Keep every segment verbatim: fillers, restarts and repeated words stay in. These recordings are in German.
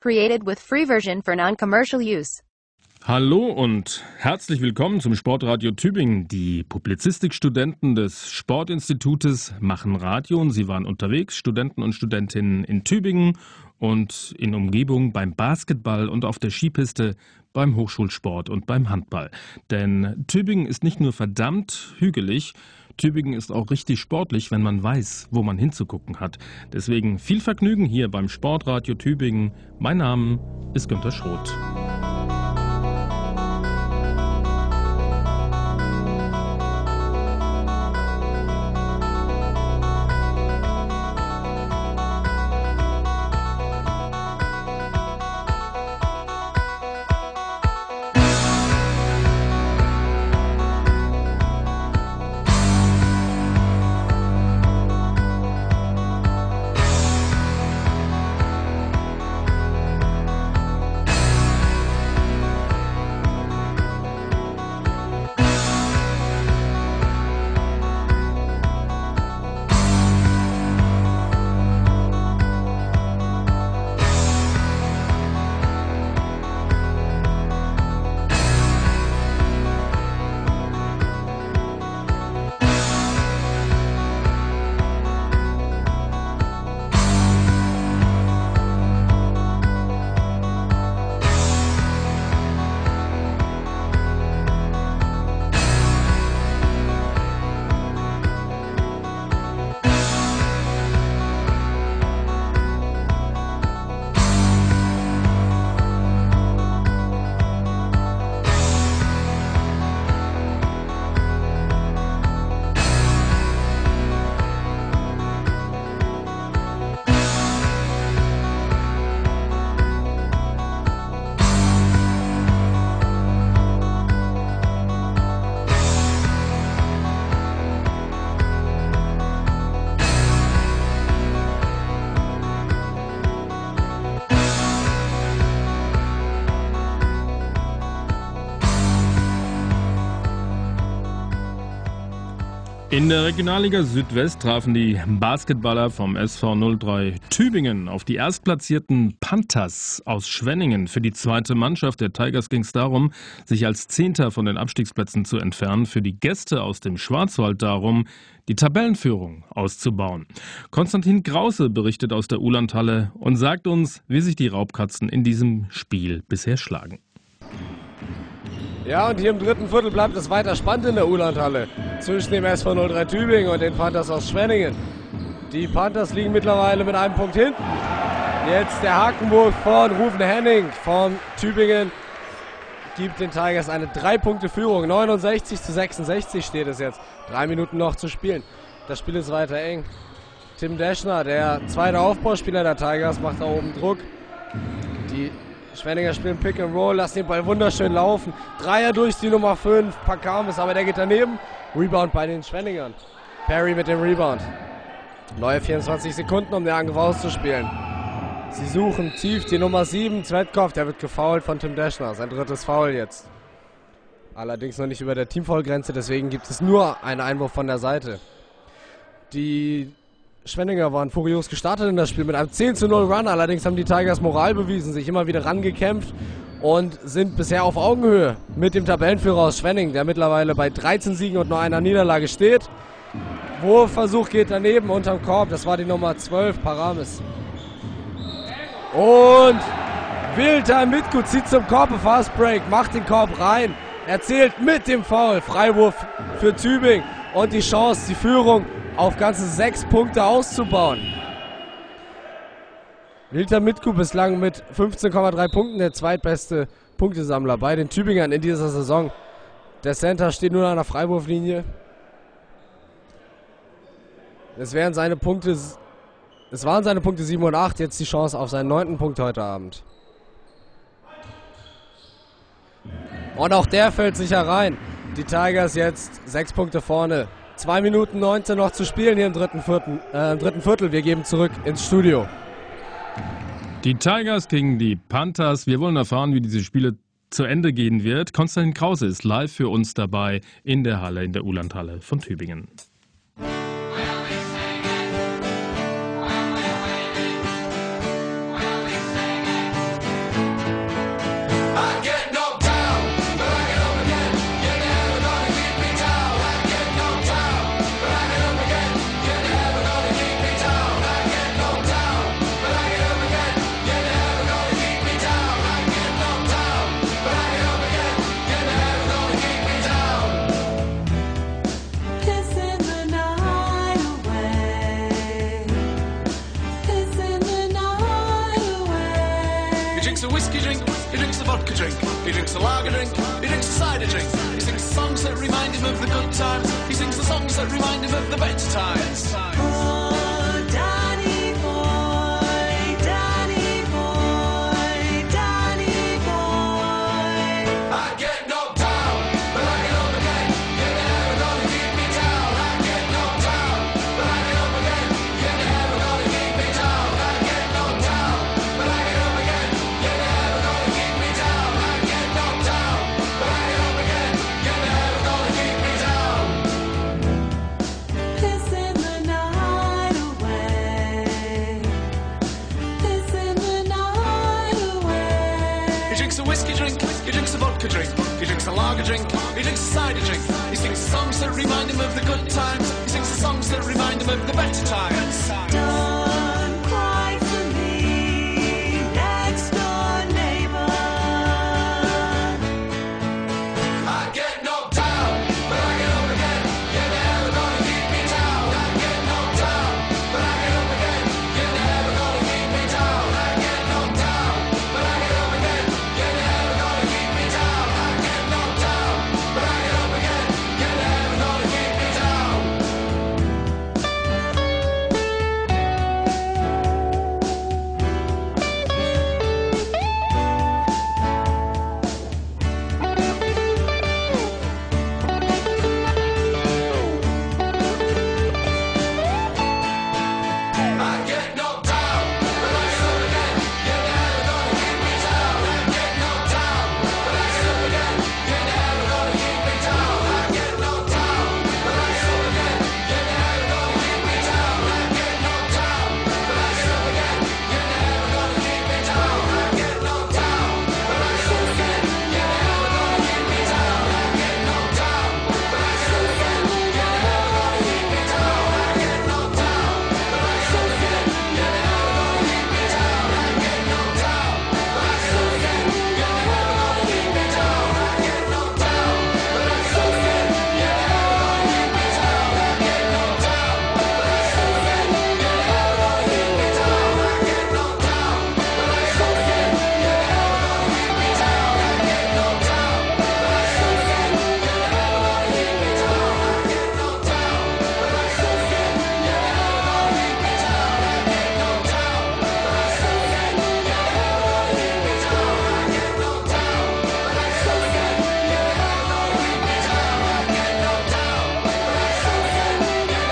Created with free version for non-commercial use. Hallo und herzlich willkommen zum Sportradio Tübingen. Die Publizistikstudenten des Sportinstitutes machen Radio und sie waren unterwegs, Studenten und Studentinnen in Tübingen und in Umgebung beim Basketball und auf der Skipiste, beim Hochschulsport und beim Handball. Denn Tübingen ist nicht nur verdammt hügelig, Tübingen ist auch richtig sportlich, wenn man weiß, wo man hinzugucken hat. Deswegen viel Vergnügen hier beim Sportradio Tübingen. Mein Name ist Günter Schroth. In der Regionalliga Südwest trafen die Basketballer vom S V null drei Tübingen auf die erstplatzierten Panthers aus Schwenningen. Für die zweite Mannschaft der Tigers ging es darum, sich als Zehnter von den Abstiegsplätzen zu entfernen. Für die Gäste aus dem Schwarzwald darum, die Tabellenführung auszubauen. Konstantin Krause berichtet aus der Ulandhalle und sagt uns, wie sich die Raubkatzen in diesem Spiel bisher schlagen. Ja, und hier im dritten Viertel bleibt es weiter spannend in der Ulandhalle zwischen dem S V null drei Tübingen und den Panthers aus Schwenningen. Die Panthers liegen mittlerweile mit einem Punkt hinten. Jetzt der Hakenwurf von Rufen Henning von Tübingen gibt den Tigers eine drei-Punkte-Führung. neunundsechzig zu sechsundsechzig steht es jetzt. Drei Minuten noch zu spielen. Das Spiel ist weiter eng. Tim Deschner, der zweite Aufbauspieler der Tigers, macht da oben Druck. Die Schwenninger spielen Pick and Roll, lassen den Ball wunderschön laufen. Dreier durch die Nummer fünf, Pakamis, aber der geht daneben. Rebound bei den Schwenningern. Perry mit dem Rebound. Neue vierundzwanzig Sekunden, um den Angriff auszuspielen. Sie suchen tief die Nummer sieben, Zvetkov, der wird gefoult von Tim Deschner. Sein drittes Foul jetzt. Allerdings noch nicht über der Teamfoul-Grenze, deswegen gibt es nur einen Einwurf von der Seite. Die Schwenninger waren furios gestartet in das Spiel mit einem zehn zu null Run. Allerdings haben die Tigers Moral bewiesen, sich immer wieder rangekämpft und sind bisher auf Augenhöhe mit dem Tabellenführer aus Schwenningen, der mittlerweile bei dreizehn Siegen und nur einer Niederlage steht. Wurfversuch geht daneben unterm Korb. Das war die Nummer zwölf, Paramis. Und Wilter Mitku zieht zum Korb, Fast Break, macht den Korb rein. Er zählt mit dem Foul. Freiwurf für Tübingen und die Chance, die Führung auf ganze sechs Punkte auszubauen. Wilter Mitku bislang mit fünfzehn Komma drei Punkten der zweitbeste Punktesammler bei den Tübingern in dieser Saison. Der Center steht nur an der Freiwurflinie. Es wären seine Punkte, es waren seine Punkte sieben und acht, jetzt die Chance auf seinen neunten Punkt heute Abend. Und auch der fällt sicher rein. Die Tigers jetzt sechs Punkte vorne. zwei Minuten neunzehn noch zu spielen hier im dritten, Viertel, äh, im dritten Viertel. Wir geben zurück ins Studio. Die Tigers gegen die Panthers. Wir wollen erfahren, wie diese Spiele zu Ende gehen wird. Konstantin Krause ist live für uns dabei in der Halle, in der Ulandhalle von Tübingen. He drinks a whiskey drink, he drinks a vodka drink, he drinks a lager drink, he drinks a cider drink. He sings the songs that remind him of the good times. He sings the songs that remind him of the better times. Oh, Danny boy, Danny boy, Danny boy. I get knocked down, but I get up again. You're never gonna keep me down. I get knocked down, but I get up again. You're never gonna keep me down. I get knocked down, but I get up again. You're never gonna keep me down. I get knocked down, but I get up again. You're never gonna keep me down. Pissing the night away, pissing the night away. He drinks a whiskey drink, he drinks a vodka drink, he drinks a lager drink, he drinks a cider drink. He sings songs that remind him of the good times. He sings the songs that remind him of the better times. Don't cry for me, next door neighbor. I get knocked down, but I get up again. You're never gonna keep me down. I get knocked down, but I get up again. You're never gonna keep me down. I get knocked down, but I get up again. You're never gonna keep me down. I get knocked down, but I get up again. You're never gonna keep me down. I get knocked down, but I get up again. You're never gonna keep me down. I get knocked down, but I get up again. You're never gonna keep me down. I get knocked down, but I get up again. You're never gonna keep me down. I get knocked down, but I get up again. You're never gonna keep me down. I get knocked down, but I get up again. You're never gonna keep me down. I get knocked down, but I get up again. You're never gonna keep me down. I get knocked down, but I get up again. You're never gonna keep me down. I get knocked down, but I get up again. You're never gonna keep me down. I get knocked down, but I get up again. You're never gonna keep me down. I get knocked down, but I get up again. You're never gonna keep me down. I get knocked down, but I get up again. You're never gonna keep me down. I get knocked down, but I get up again. You're never gonna keep me down. I get knocked down, but I get up again. You're never gonna keep me down. I get knocked down, but I get up again. You're never gonna keep me down. I get knocked down, but I get up again. You're never gonna keep me down. I get knocked down, but I get up again. You're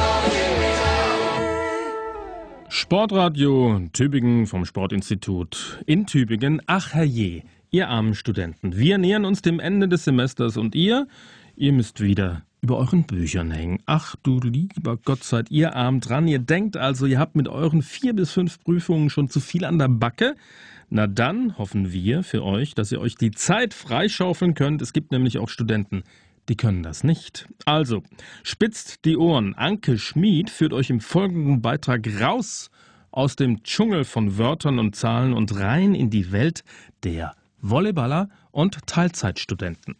never gonna keep me down. Sportradio Tübingen vom Sportinstitut in Tübingen. Ach herrje, ihr armen Studenten. Wir nähern uns dem Ende des Semesters und ihr, ihr müsst wieder über euren Büchern hängen. Ach du lieber Gott, seid ihr arm dran. Ihr denkt also, ihr habt mit euren vier bis fünf Prüfungen schon zu viel an der Backe. Na dann hoffen wir für euch, dass ihr euch die Zeit freischaufeln könnt. Es gibt nämlich auch Studenten, die können das nicht. Also, spitzt die Ohren. Anke Schmid führt euch im folgenden Beitrag raus aus dem Dschungel von Wörtern und Zahlen und rein in die Welt der Volleyballer und Teilzeitstudenten.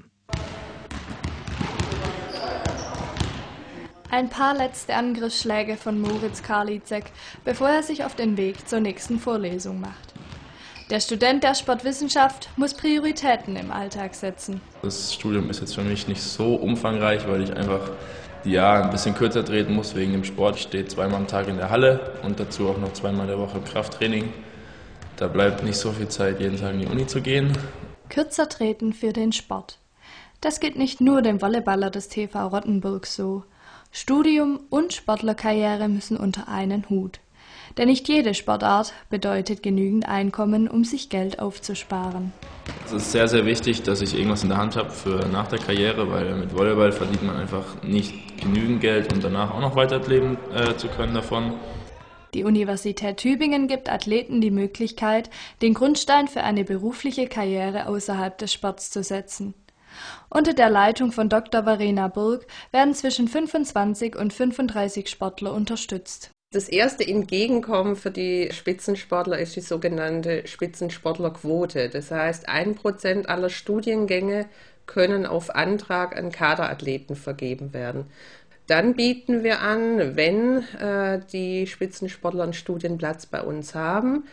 Ein paar letzte Angriffsschläge von Moritz Karlitzek, bevor er sich auf den Weg zur nächsten Vorlesung macht. Der Student der Sportwissenschaft muss Prioritäten im Alltag setzen. Das Studium ist jetzt für mich nicht so umfangreich, weil ich einfach die Jahre ein bisschen kürzer treten muss wegen dem Sport. Ich stehe zweimal am Tag in der Halle und dazu auch noch zweimal der Woche im Krafttraining. Da bleibt nicht so viel Zeit, jeden Tag in die Uni zu gehen. Kürzer treten für den Sport. Das geht nicht nur dem Volleyballer des T V Rottenburg so. Studium und Sportlerkarriere müssen unter einen Hut. Denn nicht jede Sportart bedeutet genügend Einkommen, um sich Geld aufzusparen. Es ist sehr, sehr wichtig, dass ich irgendwas in der Hand habe für nach der Karriere, weil mit Volleyball verdient man einfach nicht genügend Geld, um danach auch noch weiterleben äh, zu können davon. Die Universität Tübingen gibt Athleten die Möglichkeit, den Grundstein für eine berufliche Karriere außerhalb des Sports zu setzen. Unter der Leitung von Doktor Verena Burg werden zwischen fünfundzwanzig und fünfunddreißig Sportler unterstützt. Das erste Entgegenkommen für die Spitzensportler ist die sogenannte Spitzensportlerquote. Das heißt, ein Prozent aller Studiengänge können auf Antrag an Kaderathleten vergeben werden. Dann bieten wir an, wenn äh, die Spitzensportler einen Studienplatz bei uns haben,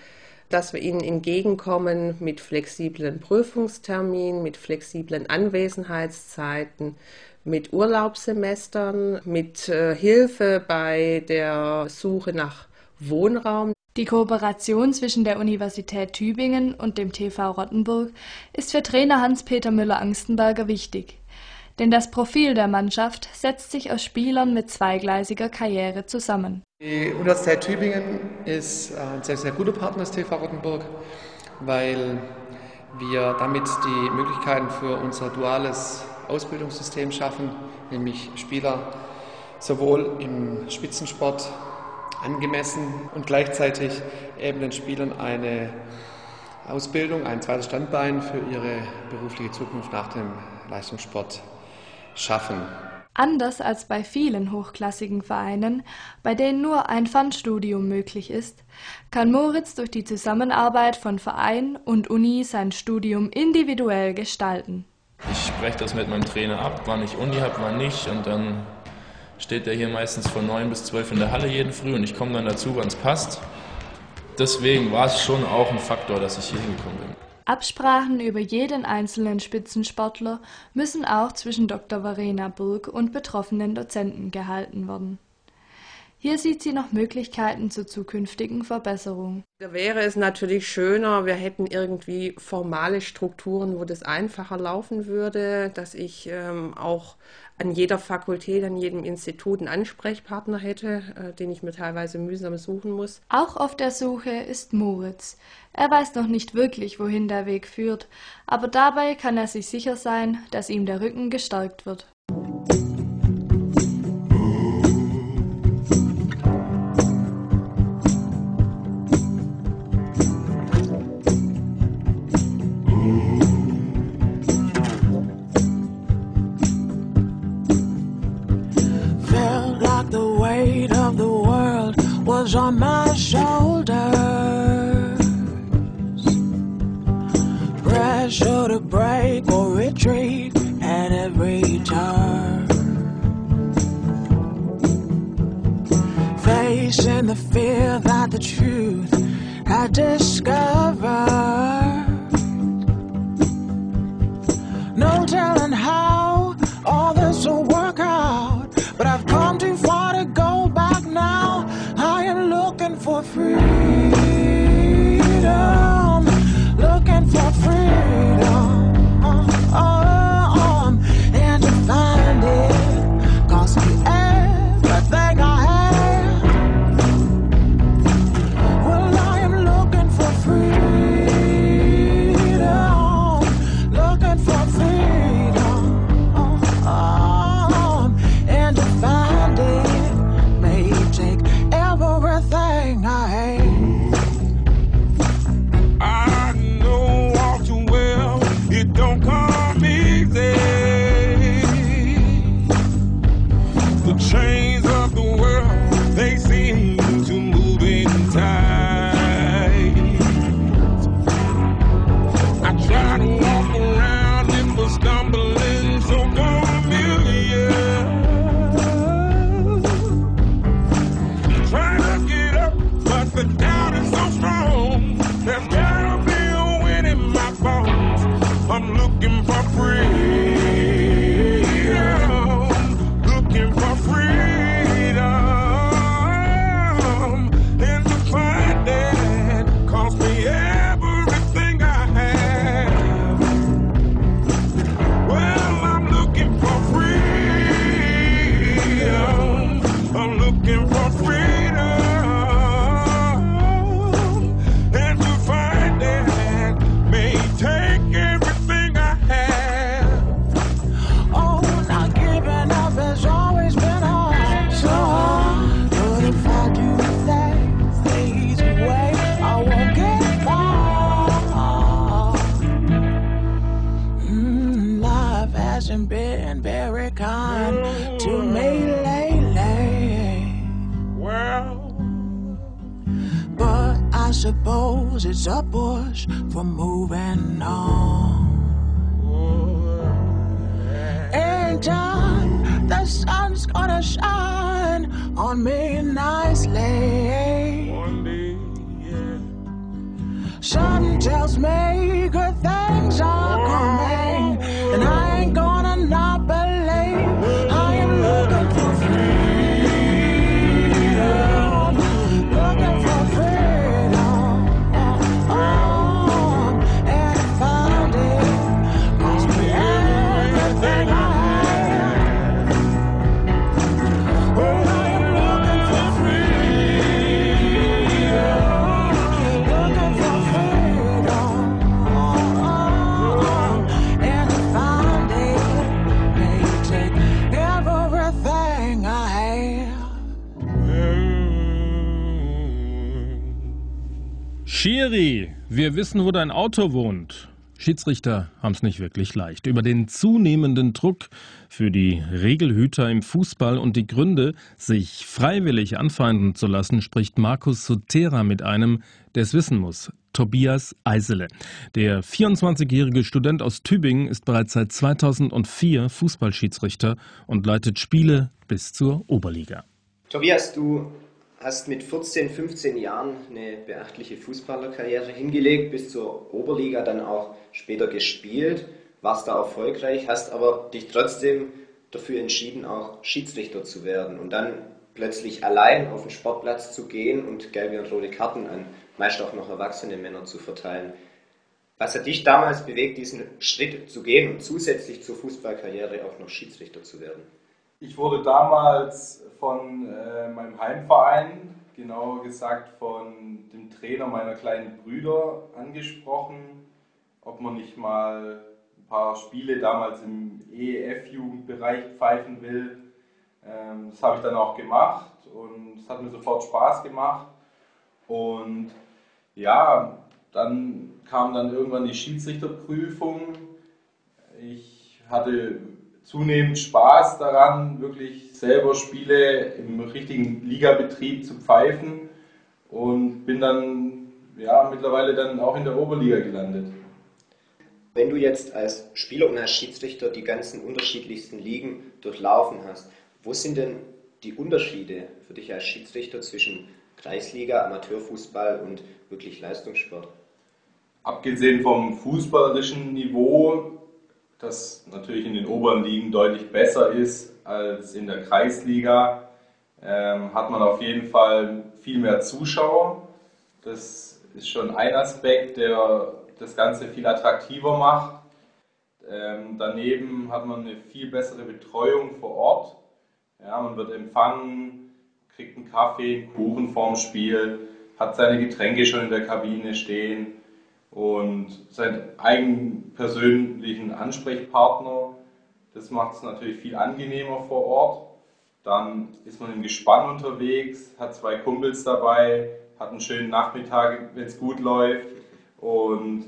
dass wir ihnen entgegenkommen mit flexiblen Prüfungsterminen, mit flexiblen Anwesenheitszeiten, mit Urlaubssemestern, mit äh, Hilfe bei der Suche nach Wohnraum. Die Kooperation zwischen der Universität Tübingen und dem T V Rottenburg ist für Trainer Hans-Peter Müller-Angstenberger wichtig. Denn das Profil der Mannschaft setzt sich aus Spielern mit zweigleisiger Karriere zusammen. Die Universität Tübingen ist ein sehr, sehr guter Partner des T V Rottenburg, weil wir damit die Möglichkeiten für unser duales Ausbildungssystem schaffen, nämlich Spieler sowohl im Spitzensport angemessen und gleichzeitig eben den Spielern eine Ausbildung, ein zweites Standbein für ihre berufliche Zukunft nach dem Leistungssport schaffen. Anders als bei vielen hochklassigen Vereinen, bei denen nur ein Fernstudium möglich ist, kann Moritz durch die Zusammenarbeit von Verein und Uni sein Studium individuell gestalten. Ich spreche das mit meinem Trainer ab, wann ich Uni habe, wann nicht, und dann steht er hier meistens von neun bis zwölf in der Halle jeden Früh und ich komme dann dazu, wann es passt. Deswegen war es schon auch ein Faktor, dass ich hier hingekommen bin. Absprachen über jeden einzelnen Spitzensportler müssen auch zwischen Doktor Verena Burg und betroffenen Dozenten gehalten werden. Hier sieht sie noch Möglichkeiten zur zukünftigen Verbesserung. Da wäre es natürlich schöner, wir hätten irgendwie formale Strukturen, wo das einfacher laufen würde, dass ich ähm, auch an jeder Fakultät, an jedem Institut einen Ansprechpartner hätte, äh, den ich mir teilweise mühsam suchen muss. Auch auf der Suche ist Moritz. Er weiß noch nicht wirklich, wohin der Weg führt, aber dabei kann er sich sicher sein, dass ihm der Rücken gestärkt wird. Felt like the weight of the world was on my shoulders. Pressure to break or retreat at every turn. Facing the fear that the truth had discovered. No telling how all this will work out, but I've come too far to go back now. I am looking for freedom, looking for freedom, um, and to find it cost me everything I have. Well, I am looking for freedom, looking for freedom, um, and to find it may take everything I have. I know all too well it don't come easy. The chains of the world, they seem to move in tight. I try to walk around and but stumbling so familiar. Trying to get up, but the doubt is so strong. There's gotta be a wind in my bones. I'm looking for freedom, looking for freedom, and to find that cost me everything I have. Well, I'm looking for freedom, I'm looking for freedom, and to find that may take everything I have. Oh, not giving up has always been hard, so hard. But if I do things the easy way, I won't get far. Mm, life hasn't been very kind to me lately, Well, but I suppose it's a push for moving on. In time, the sun's gonna shine on me nicely. one day, yeah. Something tells me good things are coming, and I ain't gonna not believe. I am looking for freedom, looking for freedom, oh, and I found it. Must be everything I have. Well, I am looking for freedom, looking for freedom, oh, and I found it. May take everything I have. Schiri, wir wissen, wo dein Auto wohnt. Schiedsrichter haben es nicht wirklich leicht. Über den zunehmenden Druck für die Regelhüter im Fußball und die Gründe, sich freiwillig anfeinden zu lassen, spricht Markus Sotera mit einem, der es wissen muss. Tobias Eisele. Der vierundzwanzigjährige Student aus Tübingen ist bereits seit zweitausendvier Fußballschiedsrichter und leitet Spiele bis zur Oberliga. Tobias, du hast mit vierzehn, fünfzehn Jahren eine beachtliche Fußballerkarriere hingelegt, bis zur Oberliga dann auch später gespielt, warst da erfolgreich, hast aber dich trotzdem dafür entschieden, auch Schiedsrichter zu werden und dann plötzlich allein auf den Sportplatz zu gehen und gelbe und rote Karten an meist auch noch erwachsene Männer zu verteilen. Was hat dich damals bewegt, diesen Schritt zu gehen und zusätzlich zur Fußballkarriere auch noch Schiedsrichter zu werden? Ich wurde damals von äh, meinem Heimverein, genauer gesagt von dem Trainer meiner kleinen Brüder, angesprochen, ob man nicht mal ein paar Spiele damals im E E F-Jugendbereich pfeifen will. Ähm, das habe ich dann auch gemacht und es hat mir sofort Spaß gemacht. Und ja, dann kam dann irgendwann die Schiedsrichterprüfung. Ich hatte zunehmend Spaß daran, wirklich selber Spiele im richtigen Ligabetrieb zu pfeifen und bin dann ja, mittlerweile dann auch in der Oberliga gelandet. Wenn du jetzt als Spieler und als Schiedsrichter die ganzen unterschiedlichsten Ligen durchlaufen hast, wo sind denn die Unterschiede für dich als Schiedsrichter zwischen Kreisliga, Amateurfußball und wirklich Leistungssport? Abgesehen vom fußballerischen Niveau, das natürlich in den oberen Ligen deutlich besser ist als in der Kreisliga, ähm, hat man auf jeden Fall viel mehr Zuschauer. Das ist schon ein Aspekt, der das Ganze viel attraktiver macht. Ähm, daneben hat man eine viel bessere Betreuung vor Ort. Ja, man wird empfangen, kriegt einen Kaffee, einen Kuchen vorm Spiel, hat seine Getränke schon in der Kabine stehen und seinen eigenen persönlichen Ansprechpartner. Das macht es natürlich viel angenehmer vor Ort. Dann ist man im Gespann unterwegs, hat zwei Kumpels dabei, hat einen schönen Nachmittag, wenn es gut läuft. Und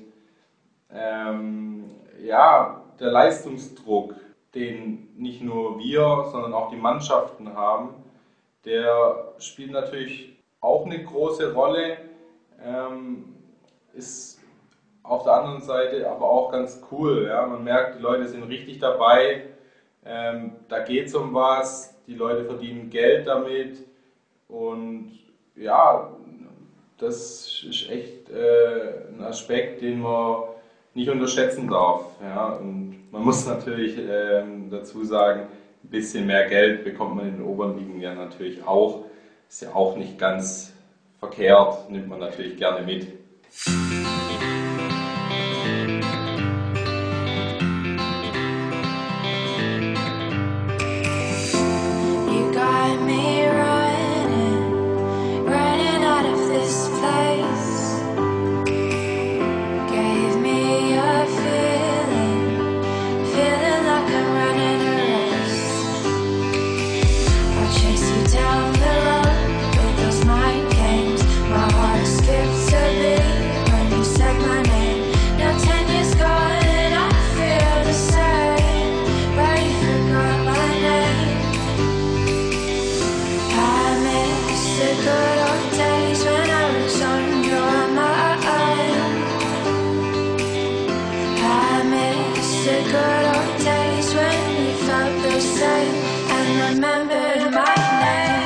ähm, ja, der Leistungsdruck, den nicht nur wir, sondern auch die Mannschaften haben, der spielt natürlich auch eine große Rolle, ähm, ist auf der anderen Seite aber auch ganz cool. Ja? Man merkt, die Leute sind richtig dabei, ähm, da geht es um was, die Leute verdienen Geld damit und ja, das ist echt äh, ein Aspekt, den man nicht unterschätzen darf. Ja? Und man muss natürlich ähm, dazu sagen, ein bisschen mehr Geld bekommt man in den oberen Ligen ja natürlich auch. Ist ja auch nicht ganz verkehrt, nimmt man natürlich gerne mit. You got me running, running out of this place. Gave me a feeling, feeling like I'm running a race. I'll chase you down the road with those mind games. My heart skips a beat when you said my name. Now ten years gone and I feel the same, but you forgot my name. I miss the good old days when I was on your mind. I miss the good old days when you felt the same and remembered my name.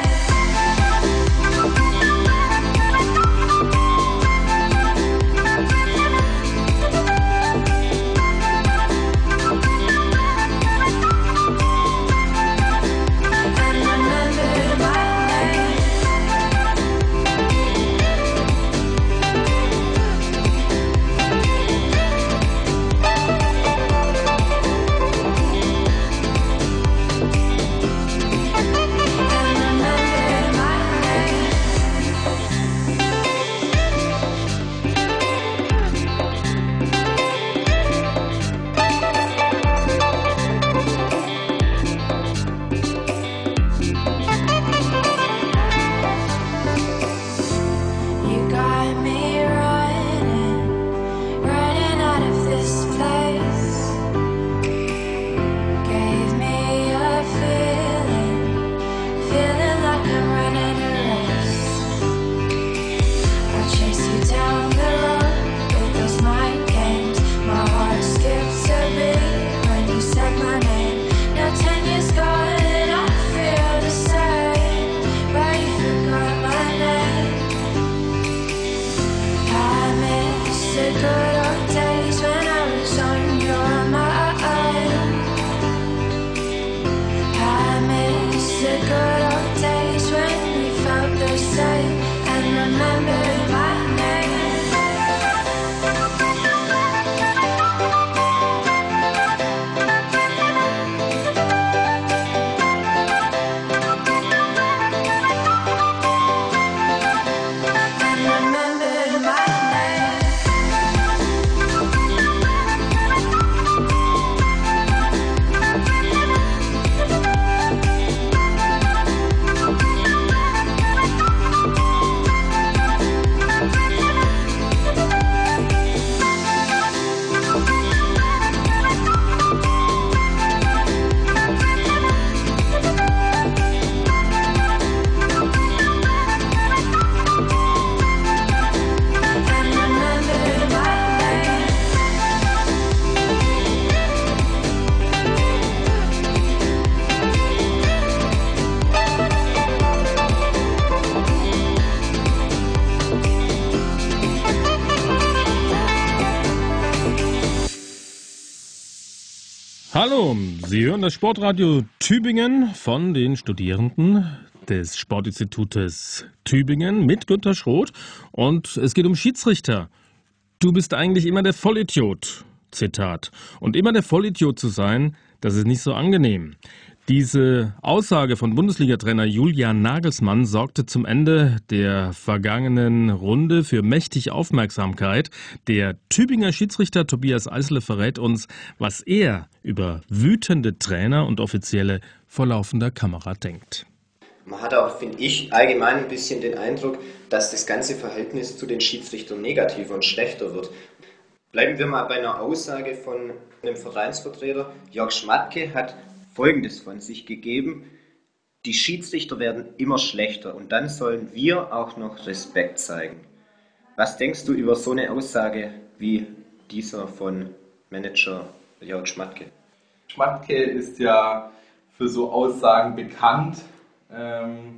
Hallo, Sie hören das Sportradio Tübingen von den Studierenden des Sportinstitutes Tübingen mit Günter Schroth. Und es geht um Schiedsrichter. Du bist eigentlich immer der Vollidiot, Zitat. Und immer der Vollidiot zu sein, das ist nicht so angenehm. Diese Aussage von Bundesliga-Trainer Julian Nagelsmann sorgte zum Ende der vergangenen Runde für mächtig Aufmerksamkeit. Der Tübinger Schiedsrichter Tobias Eisele verrät uns, was er über wütende Trainer und Offizielle vor laufender Kamera denkt. Man hat auch, finde ich, allgemein ein bisschen den Eindruck, dass das ganze Verhältnis zu den Schiedsrichtern negativer und schlechter wird. Bleiben wir mal bei einer Aussage von einem Vereinsvertreter. Jörg Schmatke hat Folgendes von sich gegeben: Die Schiedsrichter werden immer schlechter und dann sollen wir auch noch Respekt zeigen. Was denkst du über so eine Aussage wie dieser von Manager Jörg Schmatke? Schmatke ist ja für so Aussagen bekannt. Ähm,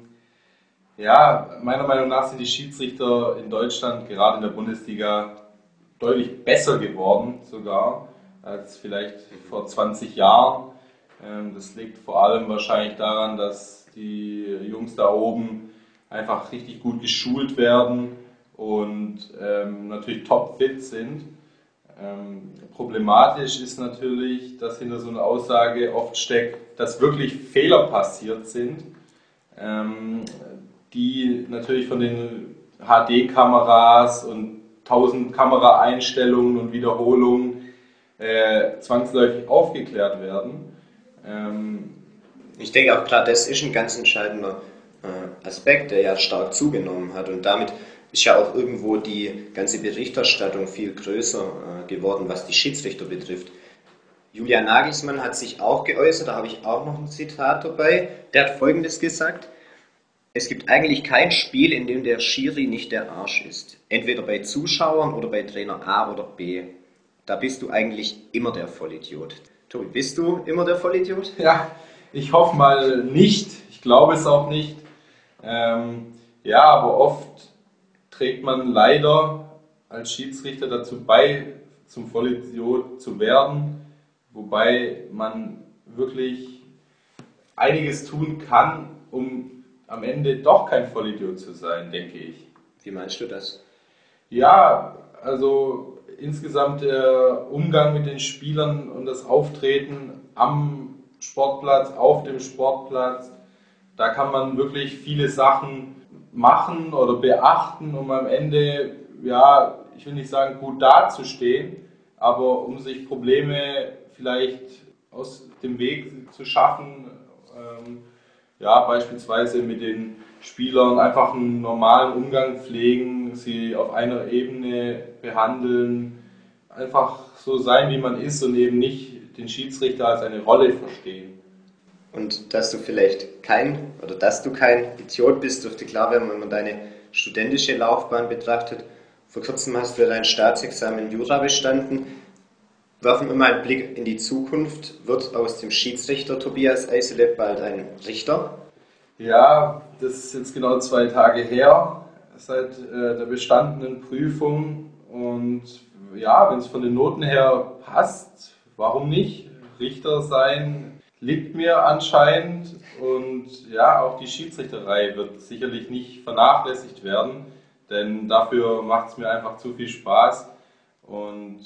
ja, meiner Meinung nach sind die Schiedsrichter in Deutschland, gerade in der Bundesliga, deutlich besser geworden sogar als vielleicht vor zwanzig Jahren. Das liegt vor allem wahrscheinlich daran, dass die Jungs da oben einfach richtig gut geschult werden und ähm, natürlich topfit sind. Ähm, problematisch ist natürlich, dass hinter so einer Aussage oft steckt, dass wirklich Fehler passiert sind, ähm, die natürlich von den H D-Kameras und tausend Kameraeinstellungen und Wiederholungen äh, zwangsläufig aufgeklärt werden. Ich denke auch gerade, das ist ein ganz entscheidender äh, Aspekt, der ja stark zugenommen hat, und damit ist ja auch irgendwo die ganze Berichterstattung viel größer äh, geworden, was die Schiedsrichter betrifft. Julian Nagelsmann hat sich auch geäußert, da habe ich auch noch ein Zitat dabei. Der hat Folgendes gesagt: Es gibt eigentlich kein Spiel, in dem der Schiri nicht der Arsch ist. Entweder bei Zuschauern oder bei Trainer A oder B. Da bist du eigentlich immer der Vollidiot. Tobi, bist du immer der Vollidiot? Ja, ich hoffe mal nicht. Ich glaube es auch nicht. Ähm, ja, aber oft trägt man leider als Schiedsrichter dazu bei, zum Vollidiot zu werden, wobei man wirklich einiges tun kann, um am Ende doch kein Vollidiot zu sein, denke ich. Wie meinst du das? Ja, also insgesamt der Umgang mit den Spielern und das Auftreten am Sportplatz, auf dem Sportplatz, da kann man wirklich viele Sachen machen oder beachten, um am Ende, ja, ich will nicht sagen gut dazustehen, aber um sich Probleme vielleicht aus dem Weg zu schaffen, ähm, ja, beispielsweise mit den Spielern einfach einen normalen Umgang pflegen, sie auf einer Ebene behandeln, einfach so sein, wie man ist und eben nicht den Schiedsrichter als eine Rolle verstehen. Und dass du vielleicht kein, oder dass du kein Idiot bist, dürfte klar werden, wenn man deine studentische Laufbahn betrachtet. Vor kurzem hast du dein Staatsexamen in Jura bestanden. Werfen wir mal einen Blick in die Zukunft. Wird aus dem Schiedsrichter Tobias Eisele bald ein Richter? Ja, das ist jetzt genau zwei Tage her, seit äh, der bestandenen Prüfung. Und ja, wenn es von den Noten her passt, warum nicht? Richter sein liegt mir anscheinend. Und ja, auch die Schiedsrichterei wird sicherlich nicht vernachlässigt werden, denn dafür macht es mir einfach zu viel Spaß. Und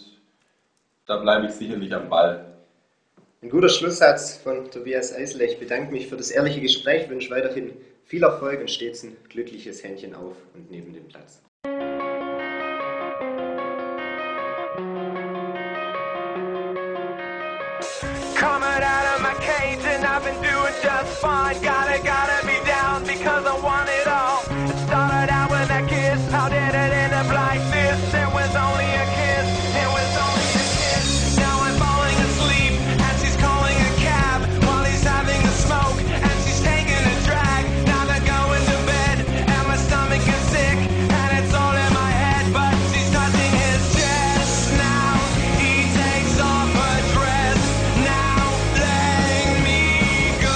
da bleibe ich sicherlich am Ball. Ein guter Schlusssatz von Tobias Eisele. Ich bedanke mich für das ehrliche Gespräch, wünsche weiterhin viel Erfolg und stets ein glückliches Händchen auf und neben dem Platz. Coming out of my cage and I've been doing just fine. Gotta, gotta be down because I want it all. It started out with a kiss, how did it end up like this? There was only a kiss, it was only a kiss. Now I'm falling asleep and she's calling a cab while he's having a smoke and she's taking a drag. Now they're going to bed and my stomach is sick and it's all in my head, but she's touching his chest. Now he takes off her dress, now letting me go.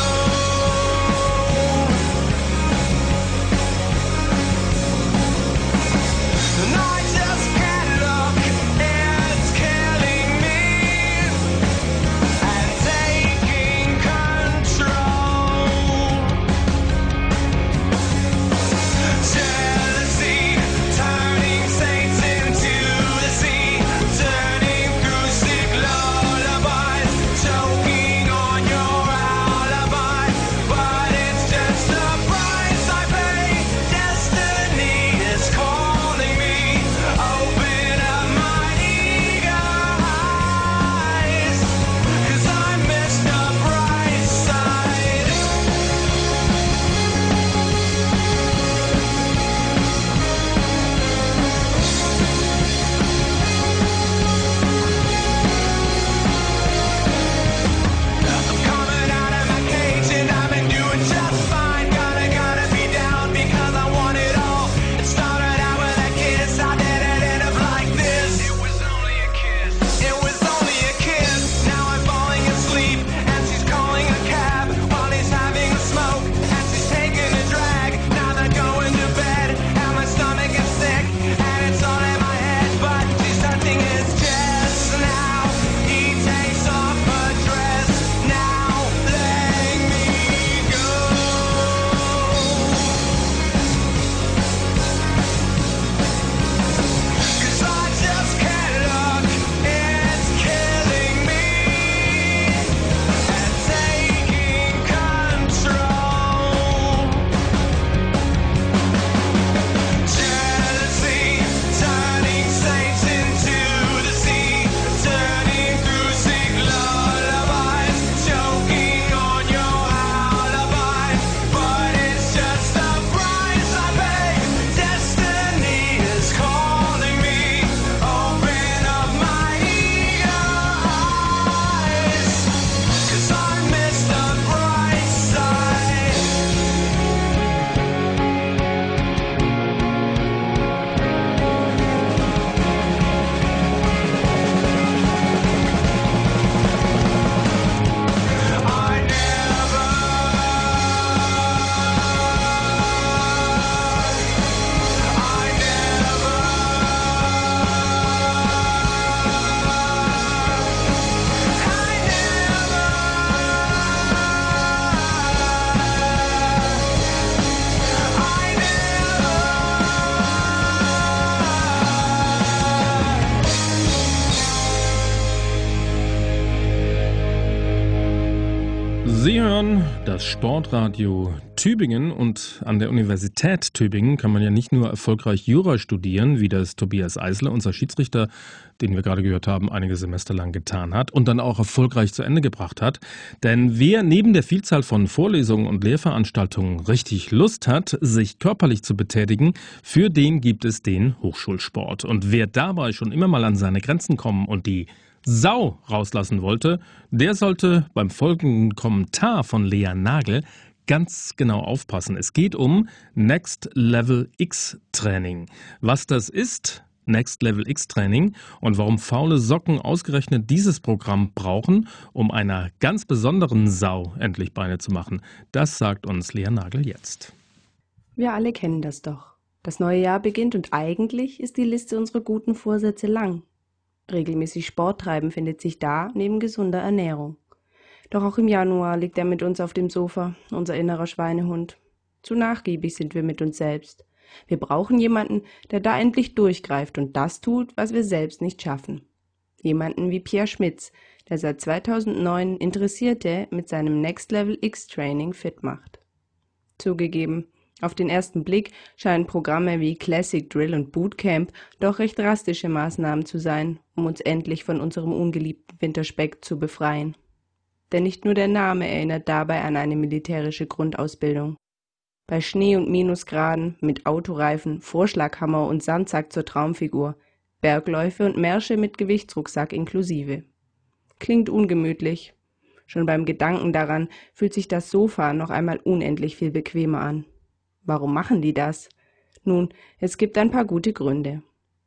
Sie hören das Sportradio Tübingen und an der Universität Tübingen kann man ja nicht nur erfolgreich Jura studieren, wie das Tobias Eisler, unser Schiedsrichter, den wir gerade gehört haben, einige Semester lang getan hat und dann auch erfolgreich zu Ende gebracht hat. Denn wer neben der Vielzahl von Vorlesungen und Lehrveranstaltungen richtig Lust hat, sich körperlich zu betätigen, für den gibt es den Hochschulsport. Und wer dabei schon immer mal an seine Grenzen kommen und die Sau rauslassen wollte, der sollte beim folgenden Kommentar von Lea Nagel ganz genau aufpassen. Es geht um Next Level X Training. Was das ist, Next Level X Training, und warum faule Socken ausgerechnet dieses Programm brauchen, um einer ganz besonderen Sau endlich Beine zu machen, das sagt uns Lea Nagel jetzt. Wir alle kennen das doch. Das neue Jahr beginnt und eigentlich ist die Liste unserer guten Vorsätze lang. Regelmäßig Sport treiben findet sich da neben gesunder Ernährung. Doch auch im Januar liegt er mit uns auf dem Sofa, unser innerer Schweinehund. Zu nachgiebig sind wir mit uns selbst. Wir brauchen jemanden, der da endlich durchgreift und das tut, was wir selbst nicht schaffen. Jemanden wie Pierre Schmitz, der seit zweitausendneun Interessierte mit seinem Next Level X Training fit macht. Zugegeben, auf den ersten Blick scheinen Programme wie Classic Drill und Bootcamp doch recht drastische Maßnahmen zu sein, um uns endlich von unserem ungeliebten Winterspeck zu befreien. Denn nicht nur der Name erinnert dabei an eine militärische Grundausbildung. Bei Schnee und Minusgraden, mit Autoreifen, Vorschlaghammer und Sandsack zur Traumfigur, Bergläufe und Märsche mit Gewichtsrucksack inklusive. Klingt ungemütlich. Schon beim Gedanken daran fühlt sich das Sofa noch einmal unendlich viel bequemer an. Warum machen die das? Nun, es gibt ein paar gute Gründe.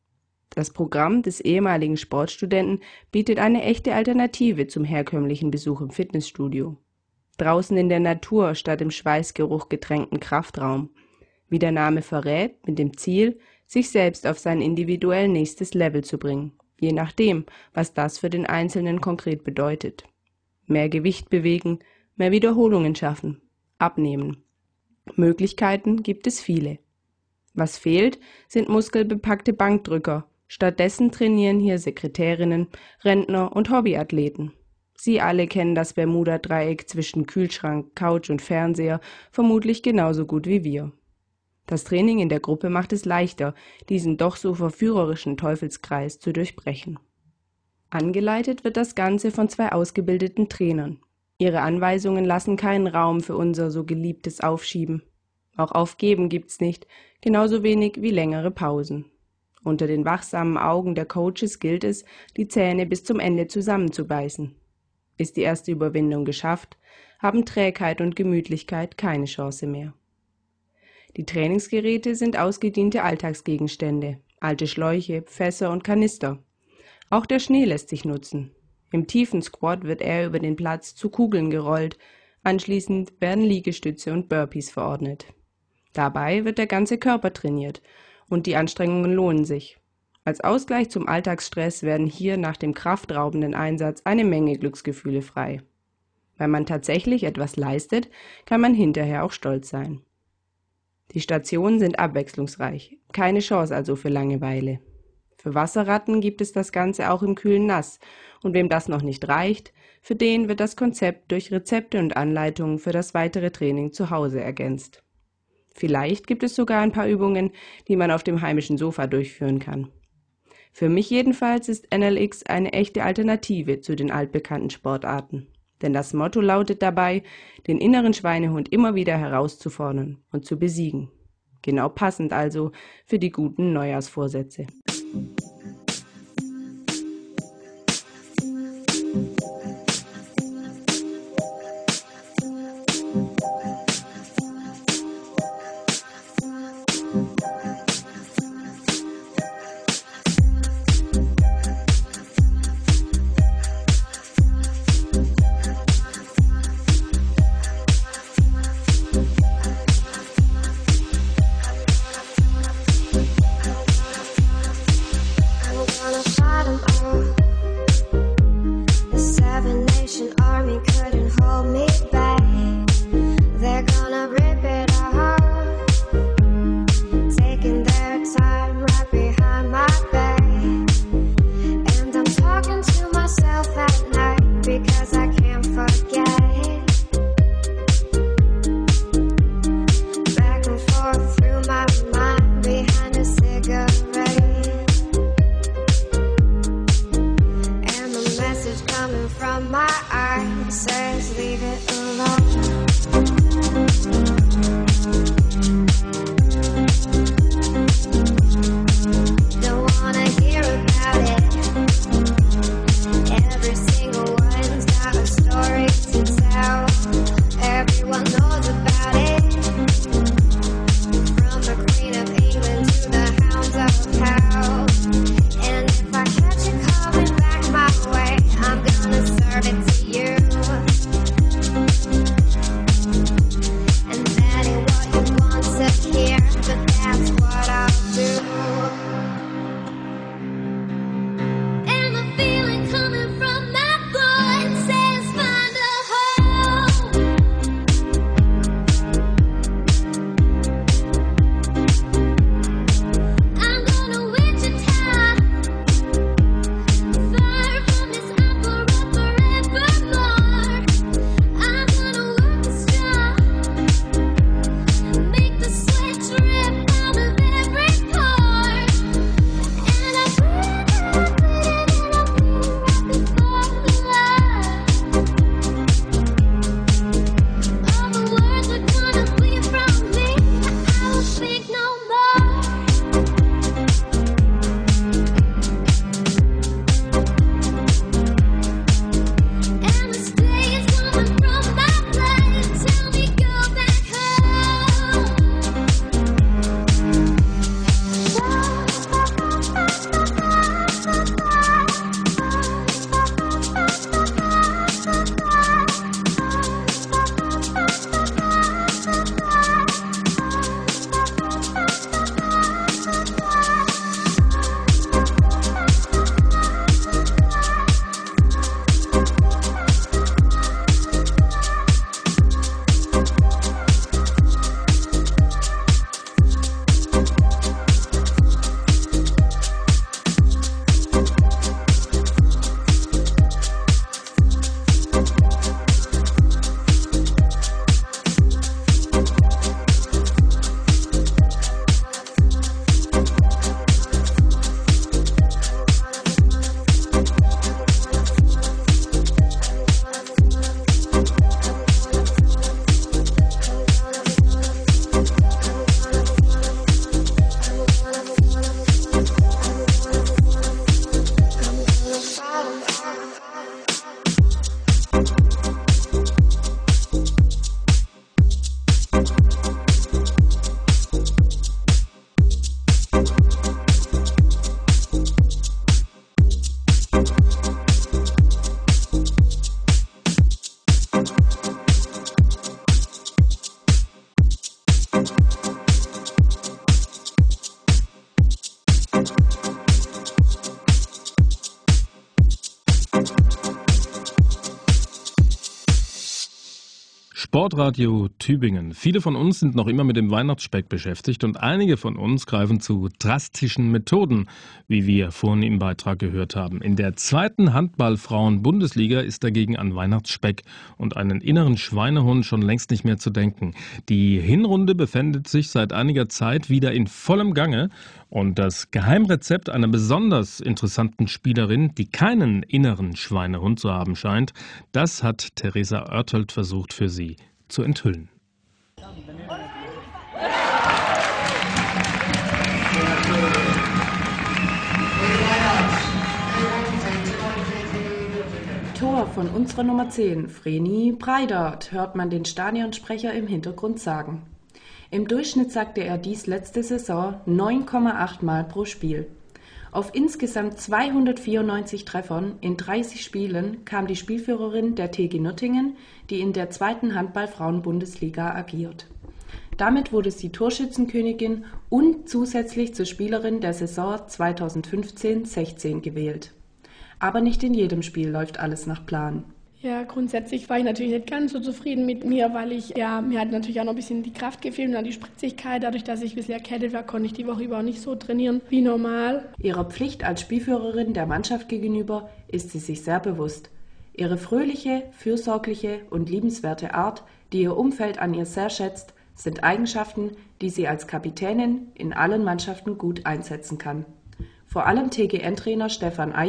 Das Programm des ehemaligen Sportstudenten bietet eine echte Alternative zum herkömmlichen Besuch im Fitnessstudio. Draußen in der Natur statt im Schweißgeruch getränkten Kraftraum. Wie der Name verrät, mit dem Ziel, sich selbst auf sein individuell nächstes Level zu bringen, je nachdem, was das für den Einzelnen konkret bedeutet. Mehr Gewicht bewegen, mehr Wiederholungen schaffen, abnehmen. Möglichkeiten gibt es viele. Was fehlt, sind muskelbepackte Bankdrücker. Stattdessen trainieren hier Sekretärinnen, Rentner und Hobbyathleten. Sie alle kennen das Bermuda-Dreieck zwischen Kühlschrank, Couch und Fernseher vermutlich genauso gut wie wir. Das Training in der Gruppe macht es leichter, diesen doch so verführerischen Teufelskreis zu durchbrechen. Angeleitet wird das Ganze von zwei ausgebildeten Trainern. Ihre Anweisungen lassen keinen Raum für unser so geliebtes Aufschieben. Auch Aufgeben gibt's nicht, genauso wenig wie längere Pausen. Unter den wachsamen Augen der Coaches gilt es, die Zähne bis zum Ende zusammenzubeißen. Ist die erste Überwindung geschafft, haben Trägheit und Gemütlichkeit keine Chance mehr. Die Trainingsgeräte sind ausgediente Alltagsgegenstände, alte Schläuche, Fässer und Kanister. Auch der Schnee lässt sich nutzen. Im tiefen Squat wird er über den Platz zu Kugeln gerollt, anschließend werden Liegestütze und Burpees verordnet. Dabei wird der ganze Körper trainiert und die Anstrengungen lohnen sich. Als Ausgleich zum Alltagsstress werden hier nach dem kraftraubenden Einsatz eine Menge Glücksgefühle frei. Weil man tatsächlich etwas leistet, kann man hinterher auch stolz sein. Die Stationen sind abwechslungsreich, keine Chance also für Langeweile. Für Wasserratten gibt es das Ganze auch im kühlen Nass und wem das noch nicht reicht, für den wird das Konzept durch Rezepte und Anleitungen für das weitere Training zu Hause ergänzt. Vielleicht gibt es sogar ein paar Übungen, die man auf dem heimischen Sofa durchführen kann. Für mich jedenfalls ist N L X eine echte Alternative zu den altbekannten Sportarten. Denn das Motto lautet dabei, den inneren Schweinehund immer wieder herauszufordern und zu besiegen. Genau passend also für die guten Neujahrsvorsätze. coming from my eyes says leave it alone. Don't wanna hear about it. Every single one's got a story to tell. Everyone knows about it. From the Queen of England to the Hounds of Hell. And if I catch you coming back my way, I'm gonna serve it to you. And that ain't what you want to hear, but that's what I'll do. And the feeling coming from my blood says find a home. I'm gonna Wichita, far from this opera forevermore. I'm gonna work the straw, make the sweat drip out of every pore. And I breathe and I breathe and I feel right before love. All the words are gonna flee from me. I will speak no more. And the stay is coming from my blood. Tell me go back home. Sportradio Tübingen. Viele von uns sind noch immer mit dem Weihnachtsspeck beschäftigt und einige von uns greifen zu drastischen Methoden, wie wir vorhin im Beitrag gehört haben. In der zweiten Handball-Frauen-Bundesliga ist dagegen an Weihnachtsspeck und einen inneren Schweinehund schon längst nicht mehr zu denken. Die Hinrunde befindet sich seit einiger Zeit wieder in vollem Gange und das Geheimrezept einer besonders interessanten Spielerin, die keinen inneren Schweinehund zu haben scheint, das hat Theresa Oertelt versucht für Sie zu enthüllen. Tor von unserer Nummer zehn, Vreni Breidart, hört man den Stadionsprecher im Hintergrund sagen. Im Durchschnitt sagte er dies letzte Saison neun Komma acht Mal pro Spiel. Auf insgesamt zweihundertvierundneunzig Treffern in dreißig Spielen kam die Spielführerin der T G Nürtingen, die in der zweiten Handball-Frauen-Bundesliga agiert. Damit wurde sie Torschützenkönigin und zusätzlich zur Spielerin der Saison zweitausendfünfzehn sechzehn gewählt. Aber nicht in jedem Spiel läuft alles nach Plan. Ja, grundsätzlich war ich natürlich nicht ganz so zufrieden mit mir, weil ich, ja, mir hat natürlich auch noch ein bisschen die Kraft gefehlt und dann die Spritzigkeit. Dadurch, dass ich ein bisschen erkältet war, konnte ich die Woche über auch nicht so trainieren wie normal. Ihrer Pflicht als Spielführerin der Mannschaft gegenüber ist sie sich sehr bewusst. Ihre fröhliche, fürsorgliche und liebenswerte Art, die ihr Umfeld an ihr sehr schätzt, sind Eigenschaften, die sie als Kapitänin in allen Mannschaften gut einsetzen kann. Vor allem T G N-Trainer Stefan Eid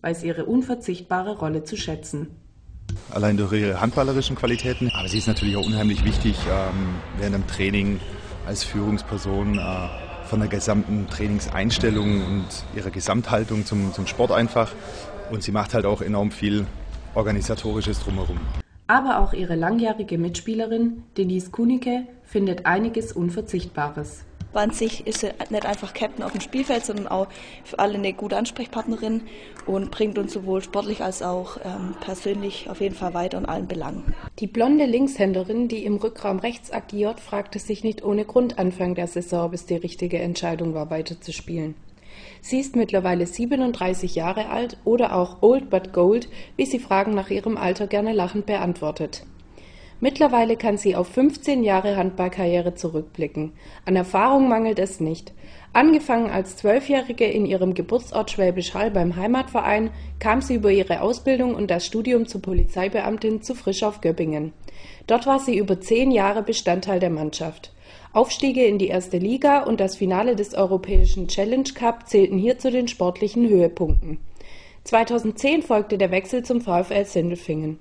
weiß ihre unverzichtbare Rolle zu schätzen. Allein durch ihre handballerischen Qualitäten, aber sie ist natürlich auch unheimlich wichtig ähm, während dem Training als Führungsperson, äh, von der gesamten Trainingseinstellung und ihrer Gesamthaltung zum, zum Sport einfach. Und sie macht halt auch enorm viel Organisatorisches drumherum. Aber auch ihre langjährige Mitspielerin Denise Kunicke findet einiges Unverzichtbares. An sich ist sie nicht einfach Captain auf dem Spielfeld, sondern auch für alle eine gute Ansprechpartnerin und bringt uns sowohl sportlich als auch ähm, persönlich auf jeden Fall weiter in allen Belangen. Die blonde Linkshänderin, die im Rückraum rechts agiert, fragte sich nicht ohne Grund Anfang der Saison, ob es die richtige Entscheidung war, weiterzuspielen. Sie ist mittlerweile siebenunddreißig Jahre alt oder auch old but gold, wie sie Fragen nach ihrem Alter gerne lachend beantwortet. Mittlerweile kann sie auf fünfzehn Jahre Handballkarriere zurückblicken. An Erfahrung mangelt es nicht. Angefangen als Zwölfjährige in ihrem Geburtsort Schwäbisch Hall beim Heimatverein, kam sie über ihre Ausbildung und das Studium zur Polizeibeamtin zu Frisch auf Göppingen. Dort war sie über zehn Jahre Bestandteil der Mannschaft. Aufstiege in die erste Liga und das Finale des Europäischen Challenge Cup zählten hier zu den sportlichen Höhepunkten. zweitausendzehn folgte der Wechsel zum VfL Sindelfingen.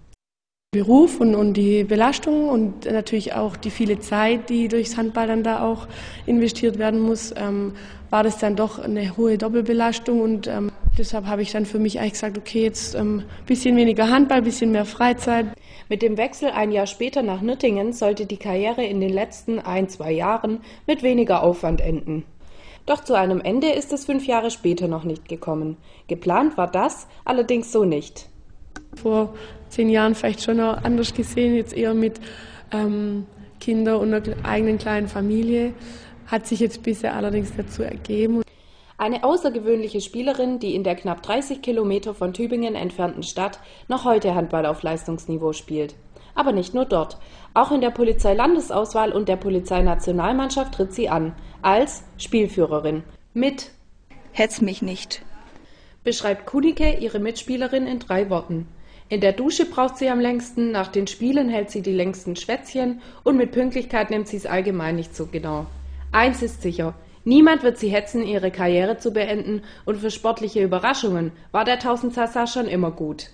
Beruf und, und die Belastung und natürlich auch die viele Zeit, die durchs Handball dann da auch investiert werden muss, ähm, war das dann doch eine hohe Doppelbelastung und ähm, deshalb habe ich dann für mich eigentlich gesagt, okay, jetzt ein ähm, bisschen weniger Handball, ein bisschen mehr Freizeit. Mit dem Wechsel ein Jahr später nach Nüttingen sollte die Karriere in den letzten ein, zwei Jahren mit weniger Aufwand enden. Doch zu einem Ende ist es fünf Jahre später noch nicht gekommen. Geplant war das allerdings so nicht. Vor zehn Jahren vielleicht schon noch anders gesehen, jetzt eher mit ähm, Kindern und einer eigenen kleinen Familie. Hat sich jetzt bisher allerdings dazu ergeben. Eine außergewöhnliche Spielerin, die in der knapp dreißig Kilometer von Tübingen entfernten Stadt noch heute Handball auf Leistungsniveau spielt. Aber nicht nur dort. Auch in der Polizeilandesauswahl und der Polizeinationalmannschaft tritt sie an. Als Spielführerin. Mit Hetz mich nicht, beschreibt Kunicke ihre Mitspielerin in drei Worten. In der Dusche braucht sie am längsten, nach den Spielen hält sie die längsten Schwätzchen und mit Pünktlichkeit nimmt sie es allgemein nicht so genau. Eins ist sicher, niemand wird sie hetzen, ihre Karriere zu beenden und für sportliche Überraschungen war der Tausendsassa schon immer gut.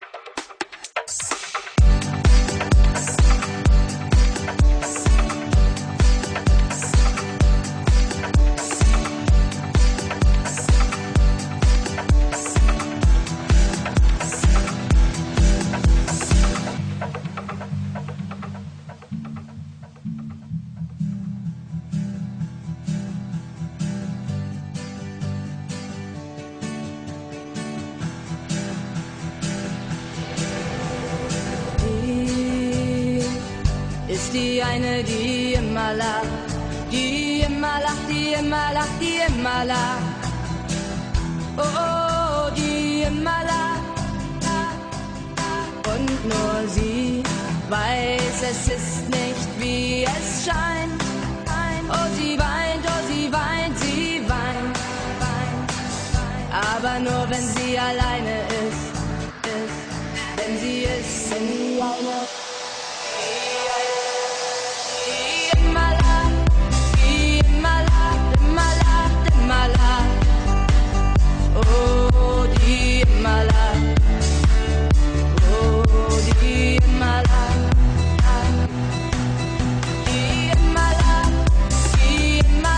Ist die eine, die immer lacht, die immer lacht, die immer lacht, die immer lacht. Oh, oh, die immer lacht. Und nur sie weiß, es ist nicht, wie es scheint. Oh, sie weint, oh, sie weint, sie weint. Aber nur, wenn sie alleine ist, ist, wenn sie ist, wenn sie alleine ist.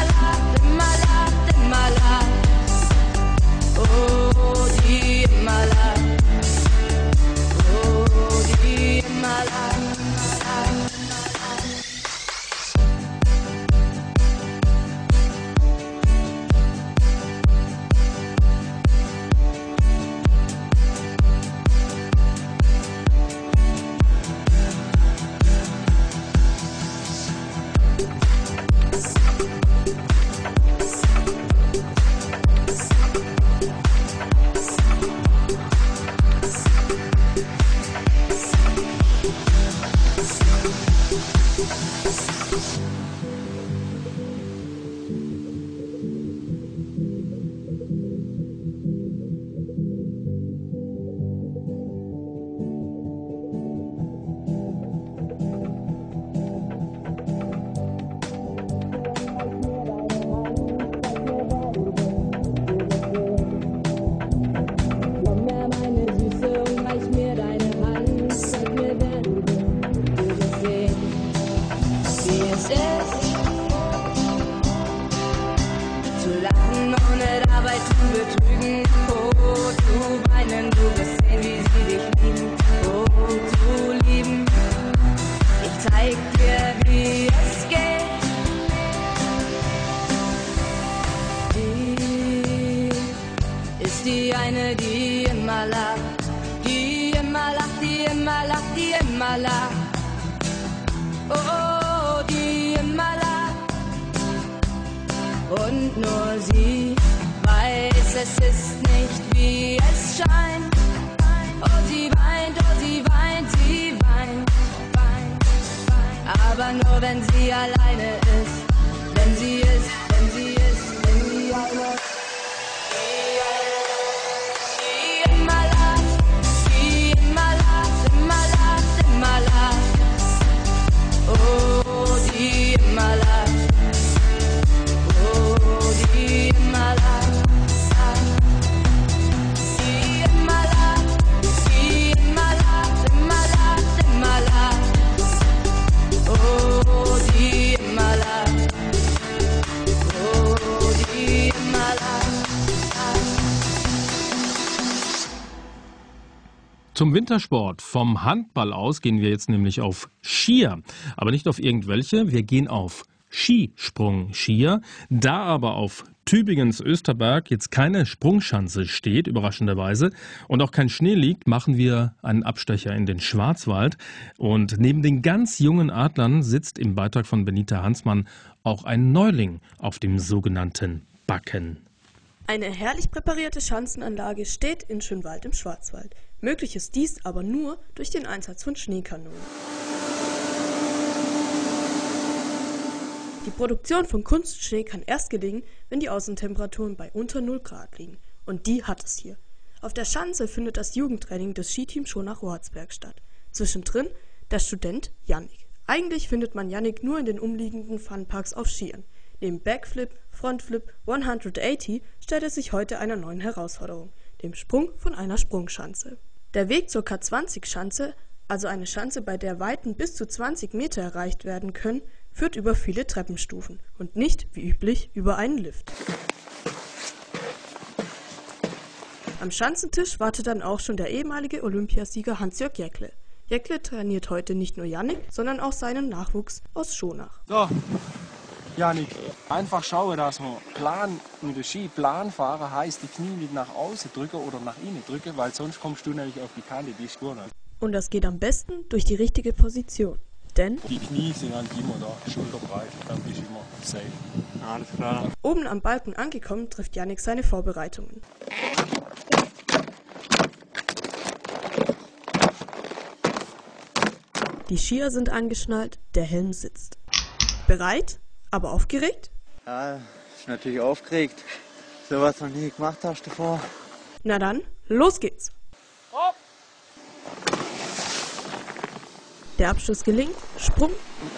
My die immer lacht, die immer lacht. Oh, die immer lacht. Und nur sie weiß, es ist nicht wie es scheint. Oh, sie weint, oh, sie weint, sie weint, weint, weint. Aber nur wenn sie alleine ist. Wenn sie ist, wenn sie ist, wenn sie alleine ist. Sie immer lacht, sie immer lacht, immer lacht, immer lacht. Oh, die immer lacht. Oh, die immer lacht. Sie immer lacht, sie immer lacht, immer lacht, immer lacht. Oh, die immer lacht. Oh, die immer lacht. Zum Wintersport. Vom Handball aus gehen wir jetzt nämlich auf Skier. Aber nicht auf irgendwelche, wir gehen auf Skisprung-Skier. Da aber auf Tübingens Österberg jetzt keine Sprungschanze steht, überraschenderweise, und auch kein Schnee liegt, machen wir einen Abstecher in den Schwarzwald. Und neben den ganz jungen Adlern sitzt im Beitrag von Benita Hansmann auch ein Neuling auf dem sogenannten Backen. Eine herrlich präparierte Schanzenanlage steht in Schönwald im Schwarzwald. Möglich ist dies aber nur durch den Einsatz von Schneekanonen. Die Produktion von Kunstschnee kann erst gelingen, wenn die Außentemperaturen bei unter null Grad liegen. Und die hat es hier. Auf der Schanze findet das Jugendtraining des Skiteams Schonach-Rohatzberg statt. Zwischendrin der Student Jannik. Eigentlich findet man Jannik nur in den umliegenden Funparks auf Skiern. Neben Backflip, Frontflip, hundertachtzig stellt er sich heute einer neuen Herausforderung, dem Sprung von einer Sprungschanze. Der Weg zur K zwanzig Schanze, also eine Schanze, bei der Weiten bis zu zwanzig Meter erreicht werden können, führt über viele Treppenstufen und nicht, wie üblich, über einen Lift. Am Schanzentisch wartet dann auch schon der ehemalige Olympiasieger Hans-Jörg Jäckle. Jäckle trainiert heute nicht nur Jannik, sondern auch seinen Nachwuchs aus Schonach. So, Jannik, einfach schauen, dass man plan, mit dem Ski plan fahren heißt, die Knie nicht nach außen drücken oder nach innen drücken, weil sonst kommst du nämlich auf die Kante, die ist gut. Und das geht am besten durch die richtige Position. Denn die Knie sind eigentlich immer da, schulterbreit, dann bist du immer safe. Alles klar. Oben am Balken angekommen, trifft Jannik seine Vorbereitungen. Die Skier sind angeschnallt, der Helm sitzt. Bereit? Aber aufgeregt? Ja, ich bin natürlich aufgeregt. So was noch nie gemacht hast davor. Na dann, los geht's! Hopp. Der Abschluss gelingt, Sprung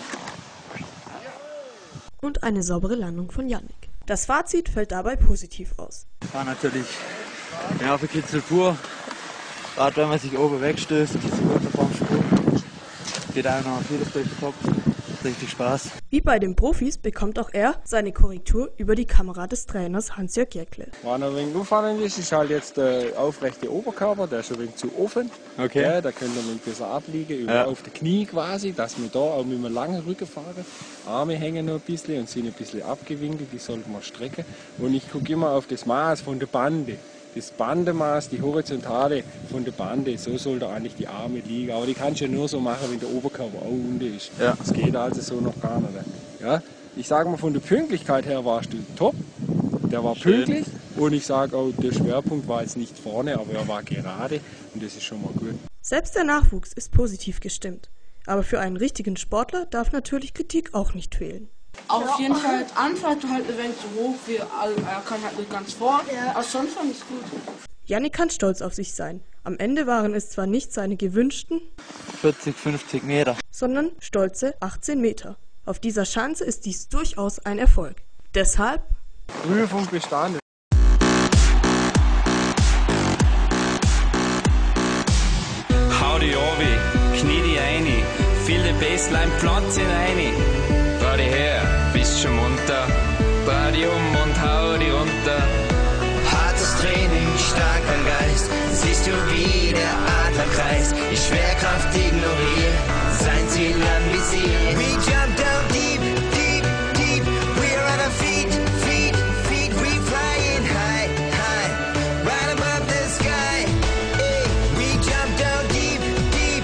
und eine saubere Landung von Jannik. Das Fazit fällt dabei positiv aus. War natürlich ja, verkitzelt pur. Gerade wenn man sich oben wegstößt, diese Runde vom Sprung, geht einem noch vieles durch den Kopf. Richtig Spaß. Wie bei den Profis bekommt auch er seine Korrektur über die Kamera des Trainers Hans-Jörg Jäckle. Was noch ein wenig auffallend ist, ist halt jetzt der aufrechte Oberkörper, der ist ein wenig zu offen. Okay. Ja, da könnt ihr ein wenig besser abliegen, über Ja. auf die Knie quasi, dass wir da auch mit einem langen Rücken fahren. Arme hängen noch ein bisschen und sind ein bisschen abgewinkelt, die sollten wir strecken. Und ich gucke immer auf das Maß von der Bande. Das Bandemaß, die Horizontale von der Bande, so sollte eigentlich die Arme liegen. Aber die kannst du ja nur so machen, wenn der Oberkörper auch unten ist. Ja. Das geht also so noch gar nicht. Ja? Ich sage mal, von der Pünktlichkeit her warst du top. Der war Schön. pünktlich. Und ich sage auch, der Schwerpunkt war jetzt nicht vorne, aber er war gerade. Und das ist schon mal gut. Selbst der Nachwuchs ist positiv gestimmt. Aber für einen richtigen Sportler darf natürlich Kritik auch nicht fehlen. Auf jeden Fall, Anfahrt halt ein wenig zu hoch, wie all- er kann halt nicht ganz vor, aber sonst fand ich es gut. Jannik kann stolz auf sich sein. Am Ende waren es zwar nicht seine gewünschten vierzig, fünfzig Meter, sondern stolze achtzehn Meter. Auf dieser Schanze ist dies durchaus ein Erfolg. Deshalb Prüfung bestanden. Hau die Obi, knie die ein, fiel die Bassline, pflanz ihn rein. Dreh die her, bist schon munter, dreh die um und hau die runter. Hartes Training, starker Geist, siehst du wie der Adler kreist. Die Schwerkraft ignoriert, sein Ziel anvisiert. We jump down deep, deep, deep, we're on our feet, feet, feet. We flying high, high, right above the sky. Hey, we jump down deep, deep,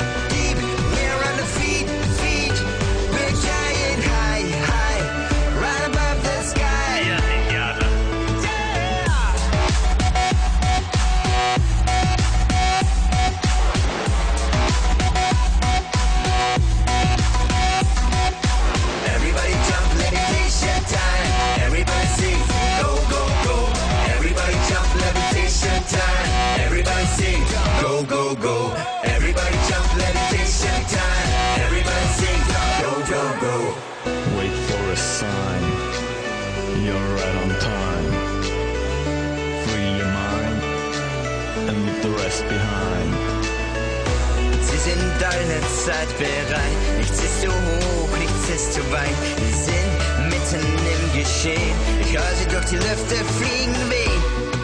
jederzeit bereit. Nichts ist zu hoch, nichts ist zu weit. Wir sind mitten im Geschehen. Ich höre sie durch die Lüfte fliegen wehen.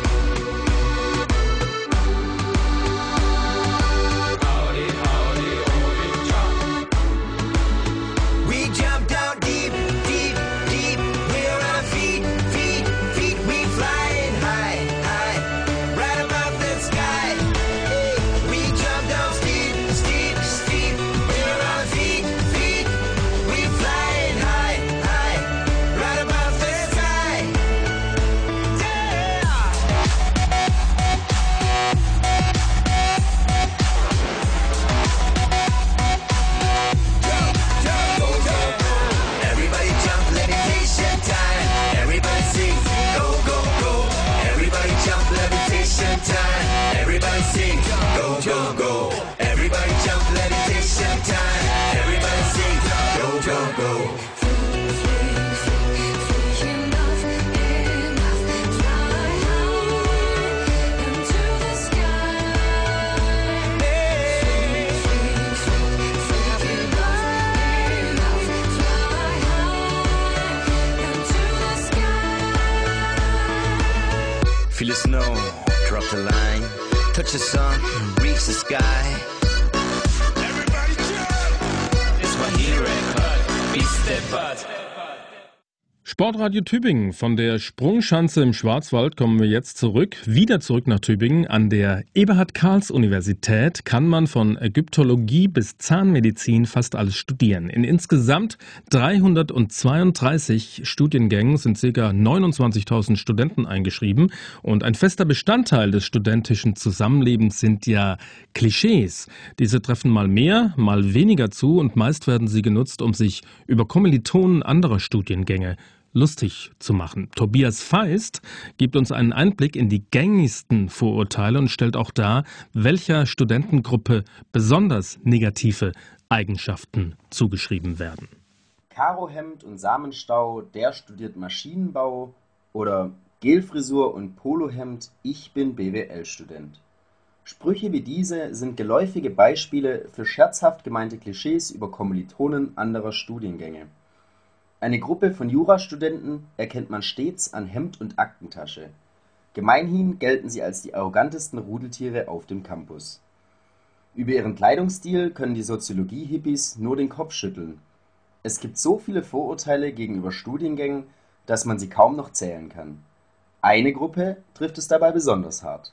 We jump down deep, deep, deep. We're on our feet, feet, feet. We flying high, high, right above the sky. We jump down steep, steep, steep. We're on our feet, feet. We flying high, high, right above the sky. Everybody jump, levitation time. Everybody sing, go, go, go. Everybody jump, levitation time. Everybody sing, go, go, go. Everybody jump, levitation time. Everybody sing, go, go, go. Feel the snow, drop the line, touch the sun, reach the sky. Everybody jump! It's my hero record, be stepped. Sportradio Tübingen. Von der Sprungschanze im Schwarzwald kommen wir jetzt zurück, wieder zurück nach Tübingen. An der Eberhard-Karls-Universität kann man von Ägyptologie bis Zahnmedizin fast alles studieren. In insgesamt dreihundertzweiunddreißig Studiengängen sind ca. neunundzwanzigtausend Studenten eingeschrieben. Und ein fester Bestandteil des studentischen Zusammenlebens sind ja Klischees. Diese treffen mal mehr, mal weniger zu und meist werden sie genutzt, um sich über Kommilitonen anderer Studiengänge lustig zu machen. Tobias Feist gibt uns einen Einblick in die gängigsten Vorurteile und stellt auch dar, welcher Studentengruppe besonders negative Eigenschaften zugeschrieben werden. Karohemd und Samenstau, der studiert Maschinenbau, oder Gelfrisur und Polohemd, ich bin B W L-Student. Sprüche wie diese sind geläufige Beispiele für scherzhaft gemeinte Klischees über Kommilitonen anderer Studiengänge. Eine Gruppe von Jurastudenten erkennt man stets an Hemd und Aktentasche. Gemeinhin gelten sie als die arrogantesten Rudeltiere auf dem Campus. Über ihren Kleidungsstil können die Soziologie-Hippies nur den Kopf schütteln. Es gibt so viele Vorurteile gegenüber Studiengängen, dass man sie kaum noch zählen kann. Eine Gruppe trifft es dabei besonders hart.